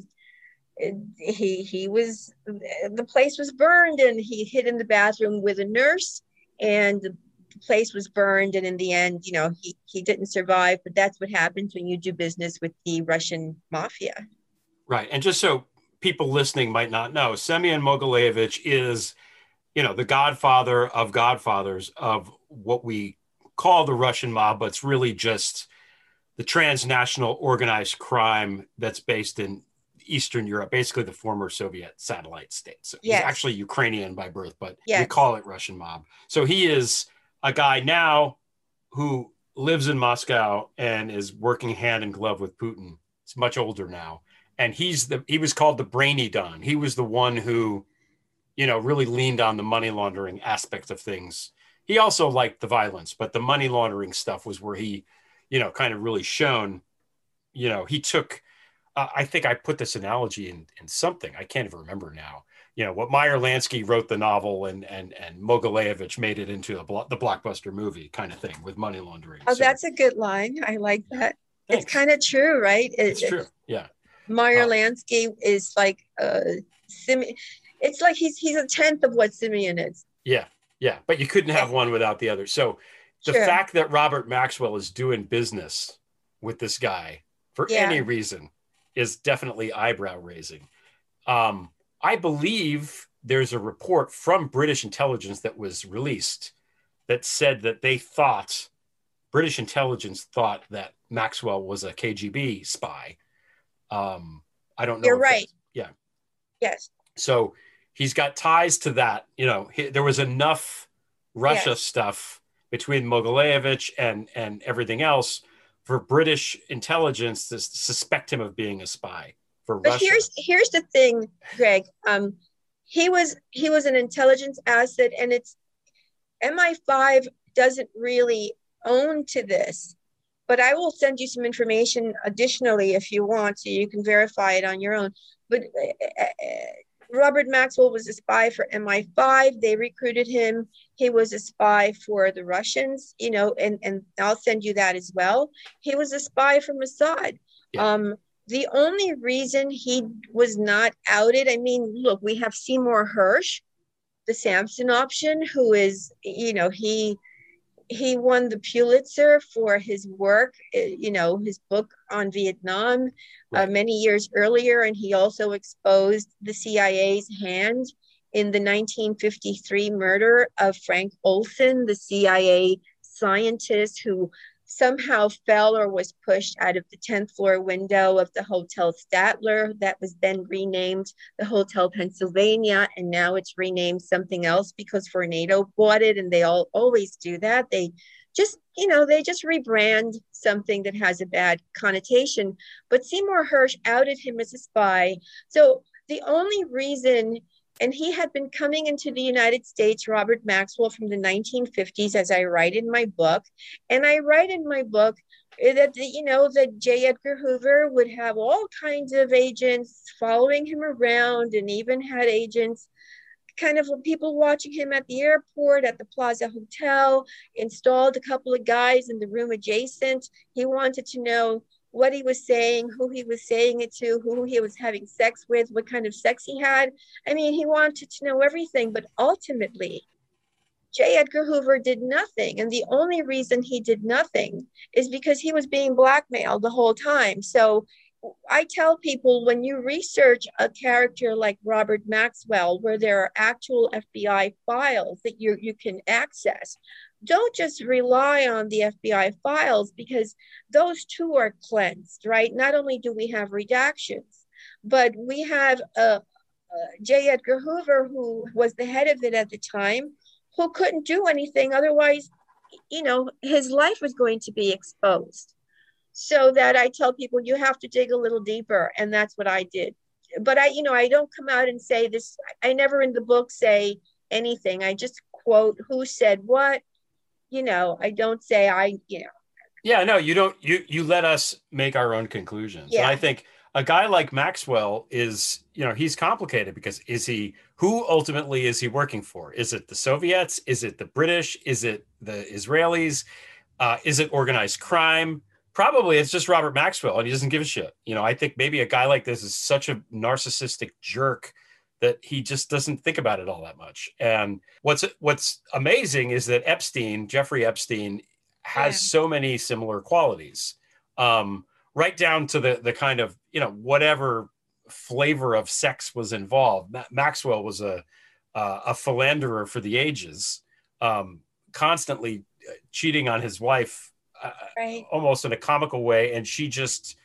place was burned, and he hid in the bathroom with a nurse, and the place was burned. And in the end, he didn't survive. But that's what happens when you do business with the Russian mafia. Right. And just so people listening might not know, Semyon Mogilevich is, the godfather of godfathers of what we call the Russian mob, but it's really just the transnational organized crime that's based in Eastern Europe, basically the former Soviet satellite states. So he's actually Ukrainian by birth, but we call it Russian mob. So he is a guy now who lives in Moscow and is working hand in glove with Putin. He's much older now. And he was called the Brainy Don. He was the one who, really leaned on the money laundering aspect of things. He also liked the violence, but the money laundering stuff was where he, kind of really shone. He took, I think I put this analogy in something, I can't even remember now. What Meyer Lansky wrote the novel and Mogilevich made it into the blockbuster movie kind of thing with money laundering. Oh, so, that's a good line. I like that. Thanks. It's kind of true, right? It's true. Yeah. Meyer Lansky is like it's like he's a tenth of what Simeon is. Yeah. But you couldn't have one without the other. So the fact that Robert Maxwell is doing business with this guy for any reason is definitely eyebrow raising. I believe there's a report from British intelligence that was released that said that British intelligence thought that Maxwell was a KGB spy. I don't know. You're right. Yeah. Yes. So he's got ties to that. There was enough Russia stuff between Mogilevich and everything else for British intelligence to suspect him of being a spy for Russia. But here's the thing, Greg. He was an intelligence asset, and it's MI5 doesn't really own to this. But I will send you some information additionally if you want, so you can verify it on your own. But Robert Maxwell was a spy for MI5. They recruited him. He was a spy for the Russians, and I'll send you that as well. He was a spy for Mossad. Yeah. The only reason he was not outed, I mean, look, we have Seymour Hersh, the Samson option, who is, he won the Pulitzer for his work, his book on Vietnam many years earlier. And he also exposed the CIA's hand in the 1953 murder of Frank Olson, the CIA scientist who somehow fell or was pushed out of the 10th floor window of the Hotel Statler that was then renamed the Hotel Pennsylvania, and now it's renamed something else because Vornado bought it, and they always do that. They just rebrand something that has a bad connotation. But Seymour Hersh outed him as a spy. So the only reason, and he had been coming into the United States, Robert Maxwell, from the 1950s, as I write in my book. And I write in my book that, that J. Edgar Hoover would have all kinds of agents following him around, and even had agents, kind of people watching him at the airport, at the Plaza Hotel, installed a couple of guys in the room adjacent. He wanted to know what he was saying, who he was saying it to, who he was having sex with, what kind of sex he had. I mean, he wanted to know everything, but ultimately, J. Edgar Hoover did nothing. And the only reason he did nothing is because he was being blackmailed the whole time. So I tell people, when you research a character like Robert Maxwell, where there are actual FBI files that you can access, don't just rely on the FBI files, because those too are cleansed, right? Not only do we have redactions, but we have J. Edgar Hoover, who was the head of it at the time, who couldn't do anything. Otherwise, his life was going to be exposed. So that I tell people, you have to dig a little deeper. And that's what I did. But I don't come out and say this. I never in the book say anything. I just quote who said what. I don't say Yeah, no, you don't. You let us make our own conclusions. Yeah. And I think a guy like Maxwell is, he's complicated, because who ultimately is he working for? Is it the Soviets? Is it the British? Is it the Israelis? Is it organized crime? Probably it's just Robert Maxwell, and he doesn't give a shit. I think maybe a guy like this is such a narcissistic jerk that he just doesn't think about it all that much. And what's amazing is that Jeffrey Epstein, has so many similar qualities, right down to the kind of, whatever flavor of sex was involved. Maxwell was a philanderer for the ages, constantly cheating on his wife, right, almost in a comical way. And she just,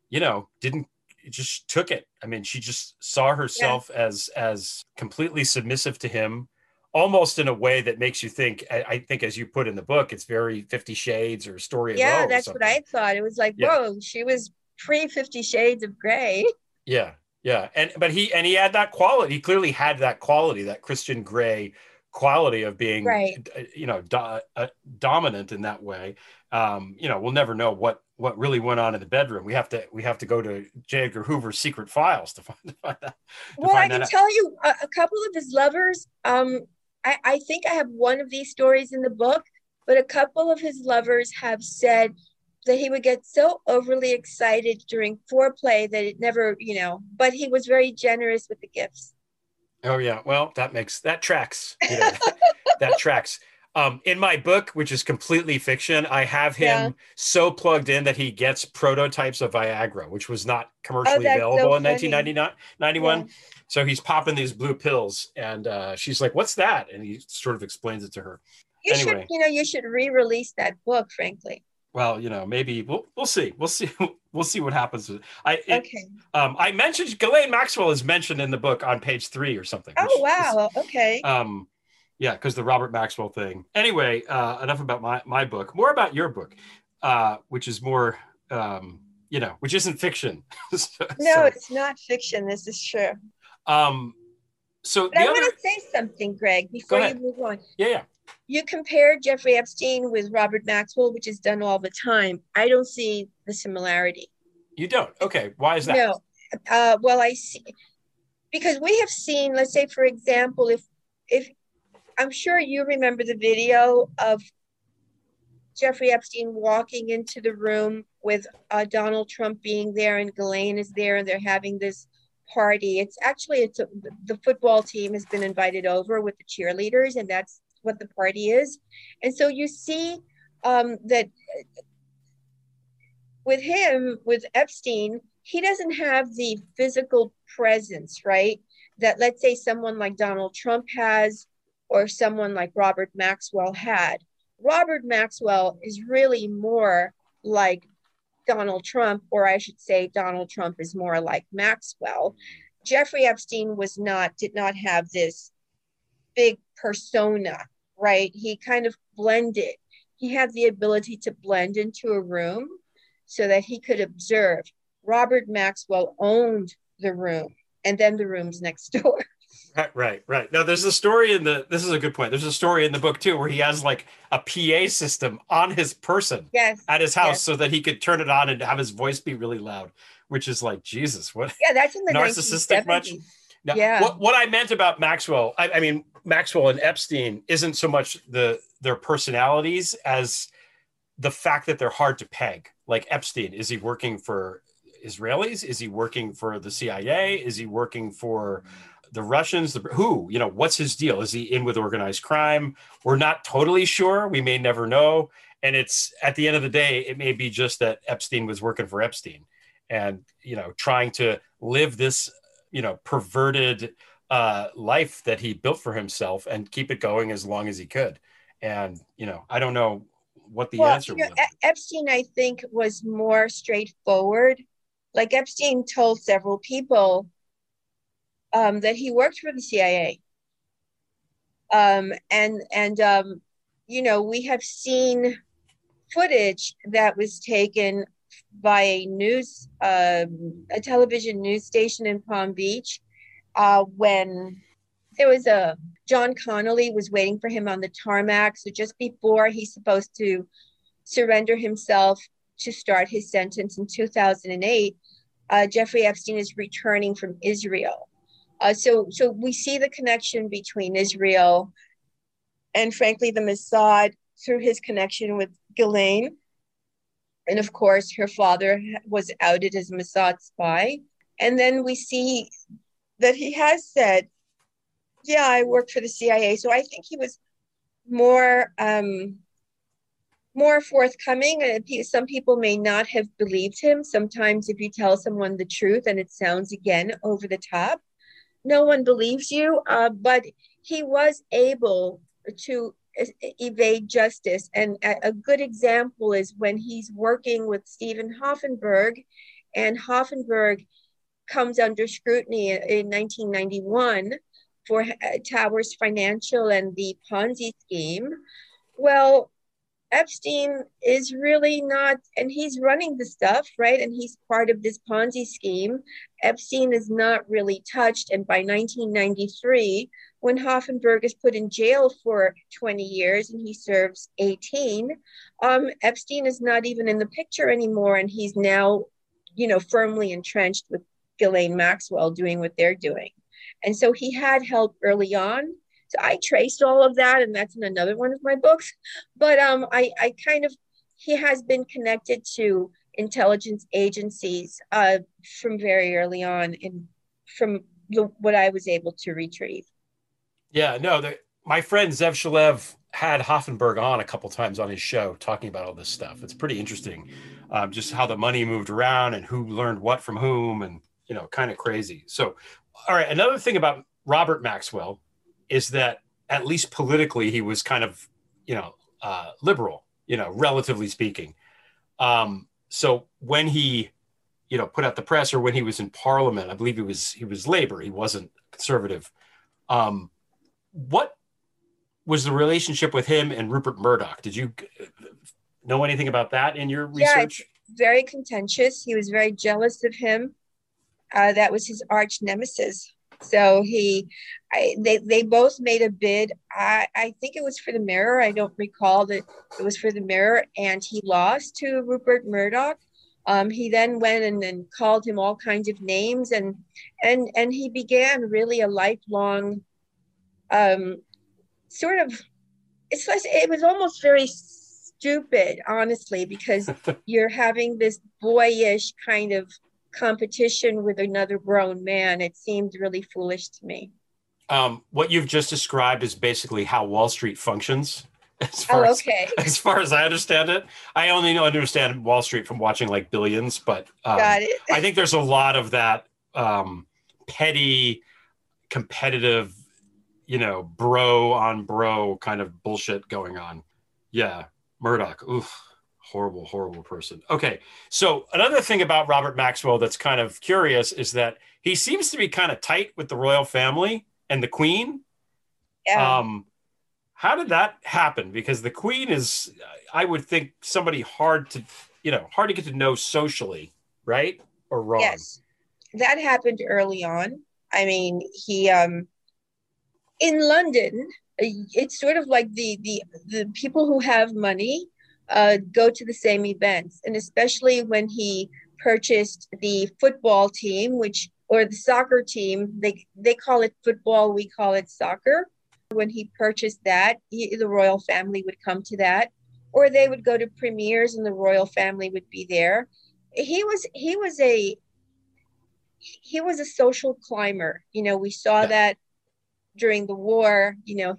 just took it. I mean, she just saw herself as completely submissive to him, almost in a way that makes you think, I think, as you put in the book, it's very 50 Shades or Story of Roe. Yeah, that's what I thought. It was like, whoa, she was pre 50 Shades of Grey. Yeah. Yeah. But he had that quality. He clearly had that quality, that Christian Grey quality of being, right, dominant in that way. We'll never know what really went on in the bedroom. We have to go to J. Edgar Hoover's secret files to find that. Well, I can tell you a couple of his lovers. I think I have one of these stories in the book, but a couple of his lovers have said that he would get so overly excited during foreplay that it never, but he was very generous with the gifts. Oh yeah. Well, that tracks. That tracks. In my book, which is completely fiction, I have him so plugged in that he gets prototypes of Viagra, which was not commercially available in 1991. Yeah. So he's popping these blue pills, and she's like, "What's that?" And he sort of explains it to her. You should re-release that book, frankly. Well, maybe we'll see. We'll see what happens. I mentioned Ghislaine Maxwell is mentioned in the book on page 3 or something. Oh, wow. Okay. Yeah, because the Robert Maxwell thing. Anyway, enough about my book. More about your book, which is more, which isn't fiction. No, it's not fiction. This is true. But I want to say something, Greg, before you move on. Yeah. You compared Jeffrey Epstein with Robert Maxwell, which is done all the time. I don't see the similarity. You don't? Okay. Why is that? No. Well, I see. because we have seen, let's say, for example, if I'm sure you remember the video of Jeffrey Epstein walking into the room with Donald Trump being there, and Ghislaine is there, and they're having this party. The football team has been invited over with the cheerleaders, and that's what the party is. And so you see that with Epstein, he doesn't have the physical presence, right? That, let's say, someone like Donald Trump has, or someone like Robert Maxwell had. Robert Maxwell is really more like Donald Trump, or I should say Donald Trump is more like Maxwell. Jeffrey Epstein did not have this big persona, right? He kind of blended. He had the ability to blend into a room so that he could observe. Robert Maxwell owned the room, and then the rooms next door. Right. No, there's a story this is a good point. There's a story in the book too, where he has like a PA system on his person at his house so that he could turn it on and have his voice be really loud, which is like, Jesus, what? Yeah, that's in the narcissistic 1970s. much? No, yeah. What I meant about Maxwell, I mean, Maxwell and Epstein isn't so much their personalities as the fact that they're hard to peg. Like Epstein, is he working for Israelis? Is he working for the CIA? Is he working for the Russians? What's his deal? Is he in with organized crime? We're not totally sure. We may never know. And it's, at the end of the day, it may be just that Epstein was working for Epstein and, trying to live this, perverted life that he built for himself and keep it going as long as he could. And, I don't know what the answer was. Epstein, I think, was more straightforward. Like Epstein told several people that he worked for the CIA. We have seen footage that was taken by a television news station in Palm Beach when there was John Connolly was waiting for him on the tarmac. So just before he's supposed to surrender himself to start his sentence in 2008, Jeffrey Epstein is returning from Israel. So we see the connection between Israel and, frankly, the Mossad through his connection with Ghislaine. And, of course, her father was outed as a Mossad spy. And then we see that he has said, yeah, I worked for the CIA. So I think he was more forthcoming. Some people may not have believed him. Sometimes if you tell someone the truth and it sounds, again, over the top, no one believes you, but he was able to evade justice. And a good example is when he's working with Stephen Hoffenberg, and Hoffenberg comes under scrutiny in 1991 for Towers Financial and the Ponzi scheme. Well, Epstein is really not, and he's running the stuff, right? And he's part of this Ponzi scheme. Epstein is not really touched. And by 1993, when Hoffenberg is put in jail for 20 years and he serves 18, Epstein is not even in the picture anymore. And he's now, firmly entrenched with Ghislaine Maxwell doing what they're doing. And so he had help early on. So I traced all of that, and that's in another one of my books. But he has been connected to intelligence agencies from very early on, from what I was able to retrieve. Yeah, no, my friend Zev Shalev had Hoffenberg on a couple times on his show talking about all this stuff. It's pretty interesting, just how the money moved around and who learned what from whom, and kind of crazy. So, all right, another thing about Robert Maxwell is that at least politically, he was kind of, liberal, relatively speaking. So when he, put out the press, or when he was in Parliament, I believe he was Labour. He wasn't conservative. What was the relationship with him and Rupert Murdoch? Did you know anything about that in your research? Yeah, it's very contentious. He was very jealous of him. That was his arch nemesis. So they both made a bid. I think it was for the Mirror. I don't recall that it was for the Mirror, and he lost to Rupert Murdoch. He then went and called him all kinds of names, and he began really a lifelong sort of, it was almost very stupid, honestly, because you're having this boyish kind of competition with another grown man. It seemed really foolish to me. What you've just described is basically how Wall Street functions. As far as I understand it, I only understand Wall Street from watching like Billions, but Got it. I think there's a lot of that petty, competitive, bro on bro kind of bullshit going on. Yeah, Murdoch. Oof, horrible, horrible person. Okay, so another thing about Robert Maxwell that's kind of curious is that he seems to be kind of tight with the royal family and the Queen. Yeah. How did that happen? Because the Queen is, I would think, somebody hard to get to know socially, right? Or wrong? Yes, that happened early on. I mean, he in London, it's sort of like the people who have money go to the same events, and especially when he purchased the football team, or the soccer team, they call it football, we call it soccer. When he purchased that, the royal family would come to that, or they would go to premieres and the royal family would be there. He was a social climber. We saw that during the war.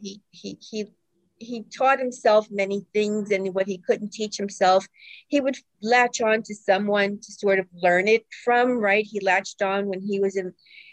He taught himself many things, and what he couldn't teach himself, he would latch on to someone to sort of learn it from, right? He latched on when he was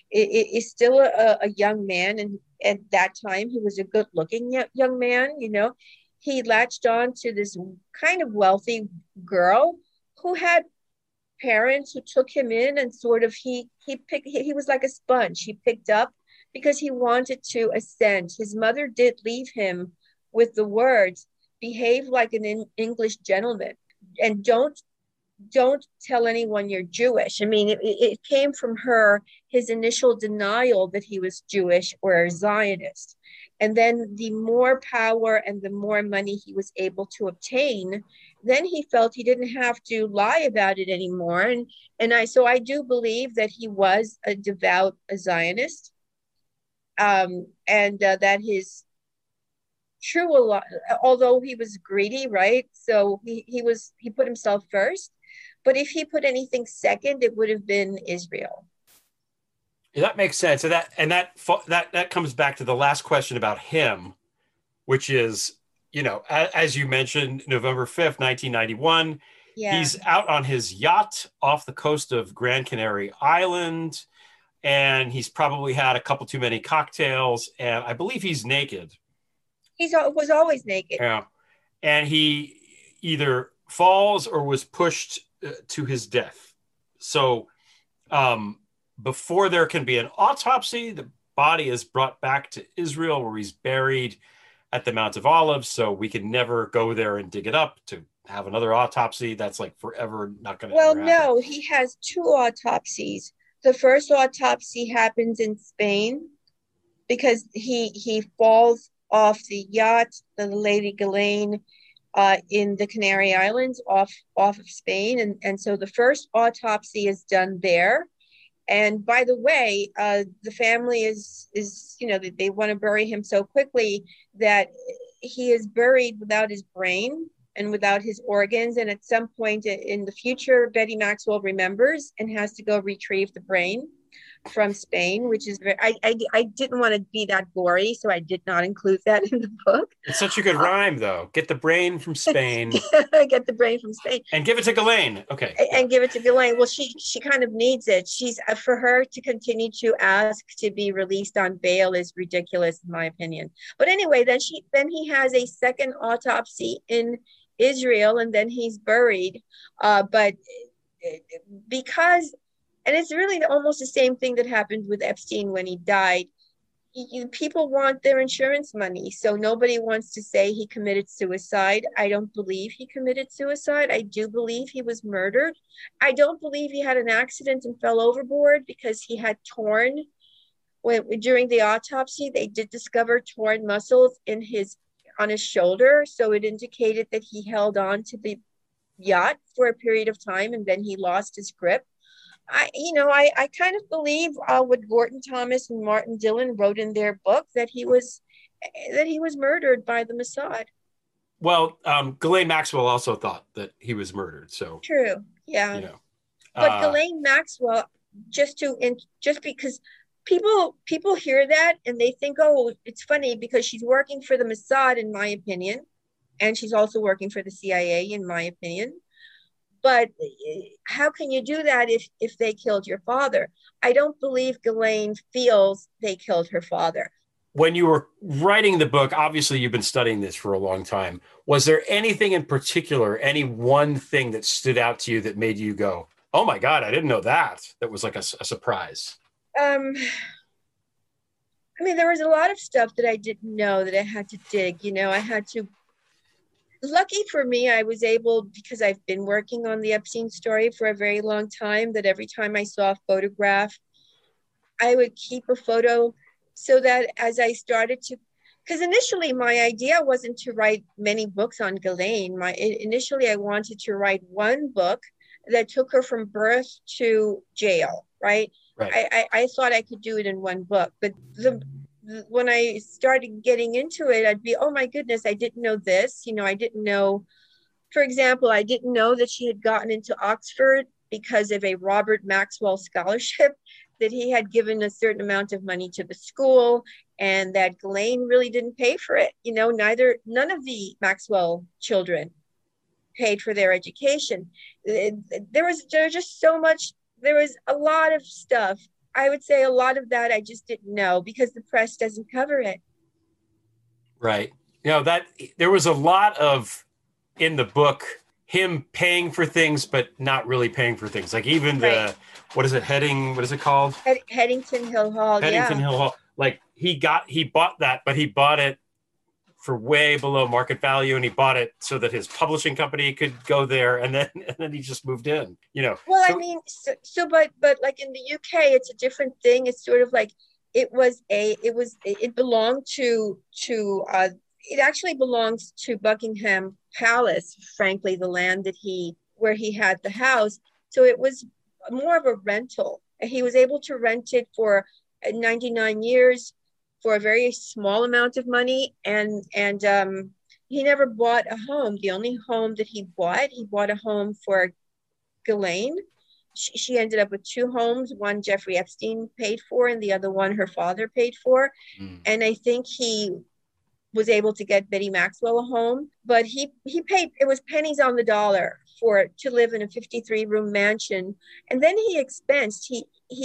is still a young man, and at that time he was a good looking young man. He latched on to this kind of wealthy girl who had parents who took him in, and sort of he was like a sponge. He picked up because he wanted to ascend. His mother did leave him with the words, behave like an English gentleman, and don't tell anyone you're Jewish. I mean, it came from her, his initial denial that he was Jewish or a Zionist. And then the more power and the more money he was able to obtain, then he felt he didn't have to lie about it anymore. So I do believe that he was a devout Zionist, and that his true, although he was greedy, right? So he put himself first. But if he put anything second, it would have been Israel. Yeah, that makes sense. So that comes back to the last question about him, which is, as you mentioned, November 5th, 1991, he's out on his yacht off the coast of Gran Canaria Island, and he's probably had a couple too many cocktails, and I believe he's naked. He was always naked. Yeah. And he either falls or was pushed to his death. So before there can be an autopsy, the body is brought back to Israel, where he's buried at the Mount of Olives. So we can never go there and dig it up to have another autopsy. That's like forever not going to happen. No, he has two autopsies. The first autopsy happens in Spain because he falls off the yacht, the Lady Ghislaine, in the Canary Islands off of Spain. And so the first autopsy is done there. And by the way, the family is they want to bury him so quickly that he is buried without his brain and without his organs. And at some point in the future, Betty Maxwell remembers and has to go retrieve the brain from Spain, which is I didn't want to be that gory, so I did not include that in the book. It's such a good rhyme, though. Get the brain from Spain. Get the brain from Spain. And give it to Ghislaine. Okay. And give it to Ghislaine. Well, she kind of needs it. She's for her to continue to ask to be released on bail is ridiculous, in my opinion. But anyway, then he has a second autopsy in Israel, and then he's buried. But because, and it's really almost the same thing that happened with Epstein when he died. People want their insurance money, so nobody wants to say he committed suicide. I don't believe he committed suicide. I do believe he was murdered. I don't believe he had an accident and fell overboard, because he had torn, during the autopsy, they did discover torn muscles on his shoulder. So it indicated that he held on to yacht for a period of time, and then he lost his grip. I kind of believe what Gordon Thomas and Martin Dillon wrote in their book, that he was murdered by the Mossad. Well, Ghislaine Maxwell also thought that he was murdered. So true, yeah. But Ghislaine Maxwell, just because people hear that and they think, oh, it's funny because she's working for the Mossad, in my opinion, and she's also working for the CIA, in my opinion. But how can you do that if they killed your father? I don't believe Ghislaine feels they killed her father. When you were writing the book, obviously you've been studying this for a long time. Was there anything in particular, any one thing that stood out to you that made you go, oh my God, I didn't know that? That was like a surprise. I mean, there was a lot of stuff that I didn't know that I had to dig. I had to. Lucky for me, I was able, because I've been working on the Epstein story for a very long time, that every time I saw a photograph, I would keep a photo, so that as I started to, because initially my idea wasn't to write many books on Ghislaine. Initially I wanted to write one book that took her from birth to jail, right? I thought I could do it in one book, but when I started getting into it, I'd be, oh my goodness, I didn't know this. I didn't know, for example, I didn't know that she had gotten into Oxford because of a Robert Maxwell scholarship, that he had given a certain amount of money to the school, and that Ghislaine really didn't pay for it. None of the Maxwell children paid for their education. There was just so much, there was a lot of stuff. I would say a lot of that I just didn't know because the press doesn't cover it. Right. That there was a lot of, in the book, him paying for things, but not really paying for things. Like even the, what is it called? Headington Hill Hall. Headington Hill Hall. Like he bought that, but he bought it for way below market value, and he bought it so that his publishing company could go there, and then he just moved in. Well, I mean, but like in the UK, it's a different thing. It's sort of like it belonged to it actually belongs to Buckingham Palace, frankly, the land where he had the house. So it was more of a rental. He was able to rent it for 99 years for a very small amount of money. And he never bought a home. The only home that he bought a home for Ghislaine. She ended up with two homes, one Jeffrey Epstein paid for and the other one her father paid for. And I think he was able to get Betty Maxwell a home, but he paid, it was pennies on the dollar to live in a 53-room mansion. And then he expensed, he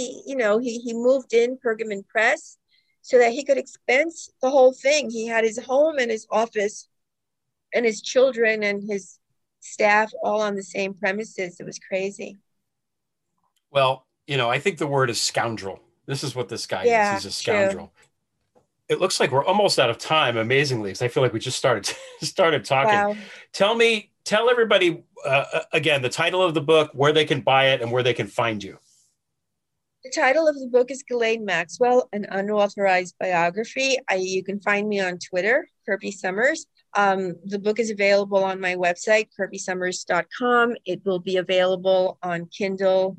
moved in Pergamon Press so that he could expense the whole thing. He had his home and his office and his children and his staff all on the same premises. It was crazy. Well, I think the word is scoundrel. This is what this guy is. He's a scoundrel. True. It looks like we're almost out of time, amazingly, because I feel like we just started talking. Wow. Tell everybody, again, the title of the book, where they can buy it, and where they can find you. The title of the book is Ghislaine Maxwell, an unauthorized biography. You can find me on Twitter, Kirby Summers. The book is available on my website, kirbysummers.com. It will be available on Kindle.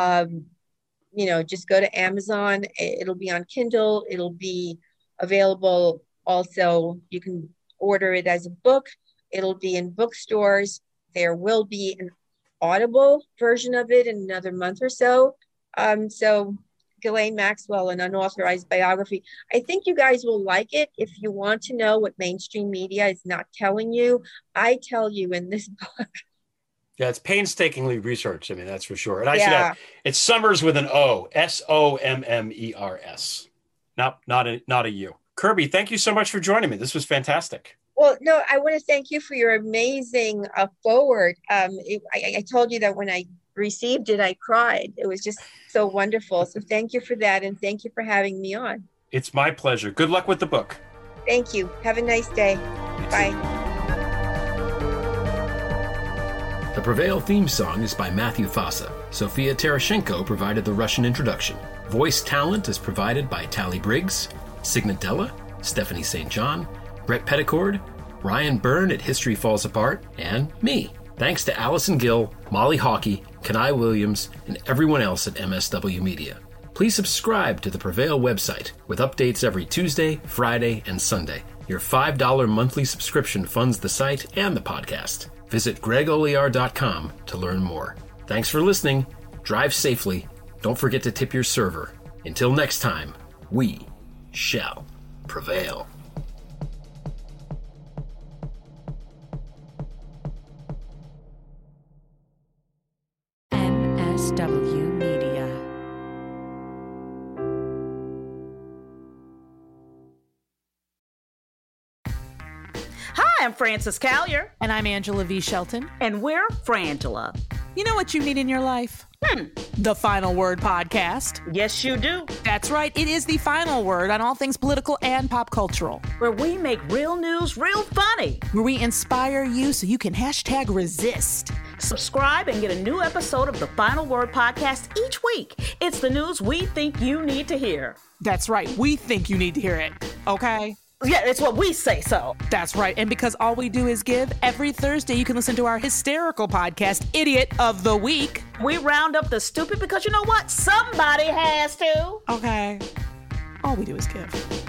Just go to Amazon. It'll be on Kindle. It'll be available also. You can order it as a book. It'll be in bookstores. There will be an Audible version of it in another month or so. So Ghislaine Maxwell, an unauthorized biography. I think you guys will like it. If you want to know what mainstream media is not telling you, I tell you in this book. Yeah, it's painstakingly researched. I mean, that's for sure. And I should add, it's Summers with an O, Sommers, not a U. Kirby, thank you so much for joining me. This was fantastic. Well, no, I want to thank you for your amazing forward. I told you that when I received it, I cried. It was just so wonderful. So thank you for that. And thank you for having me on. It's my pleasure. Good luck with the book. Thank you. Have a nice day. Bye. The Prevail theme song is by Matthew Fossa. Sofia Terashenko provided the Russian introduction. Voice talent is provided by Tally Briggs, Signet Della, Stephanie St. John, Brett Petticord, Ryan Byrne at History Falls Apart, and me, Thanks to Allison Gill, Molly Hawkey, Kenai Williams, and everyone else at MSW Media. Please subscribe to the Prevail website with updates every Tuesday, Friday, and Sunday. Your $5 monthly subscription funds the site and the podcast. Visit gregoliar.com to learn more. Thanks for listening. Drive safely. Don't forget to tip your server. Until next time, we shall prevail. MSW Media. Hi, I'm Frances Callier. And I'm Angela V. Shelton. And we're Frangela. You know what you need in your life? The Final Word Podcast. Yes, you do. That's right. It is the final word on all things political and pop cultural. Where we make real news real funny. Where we inspire you so you can hashtag resist. Subscribe and get a new episode of the Final Word Podcast each week. It's the news we think you need to hear. That's right. We think you need to hear it. Okay? Yeah, it's what we say so. That's right. And because all we do is give, every Thursday you can listen to our hysterical podcast, Idiot of the Week. We round up the stupid because you know what? Somebody has to. Okay. All we do is give.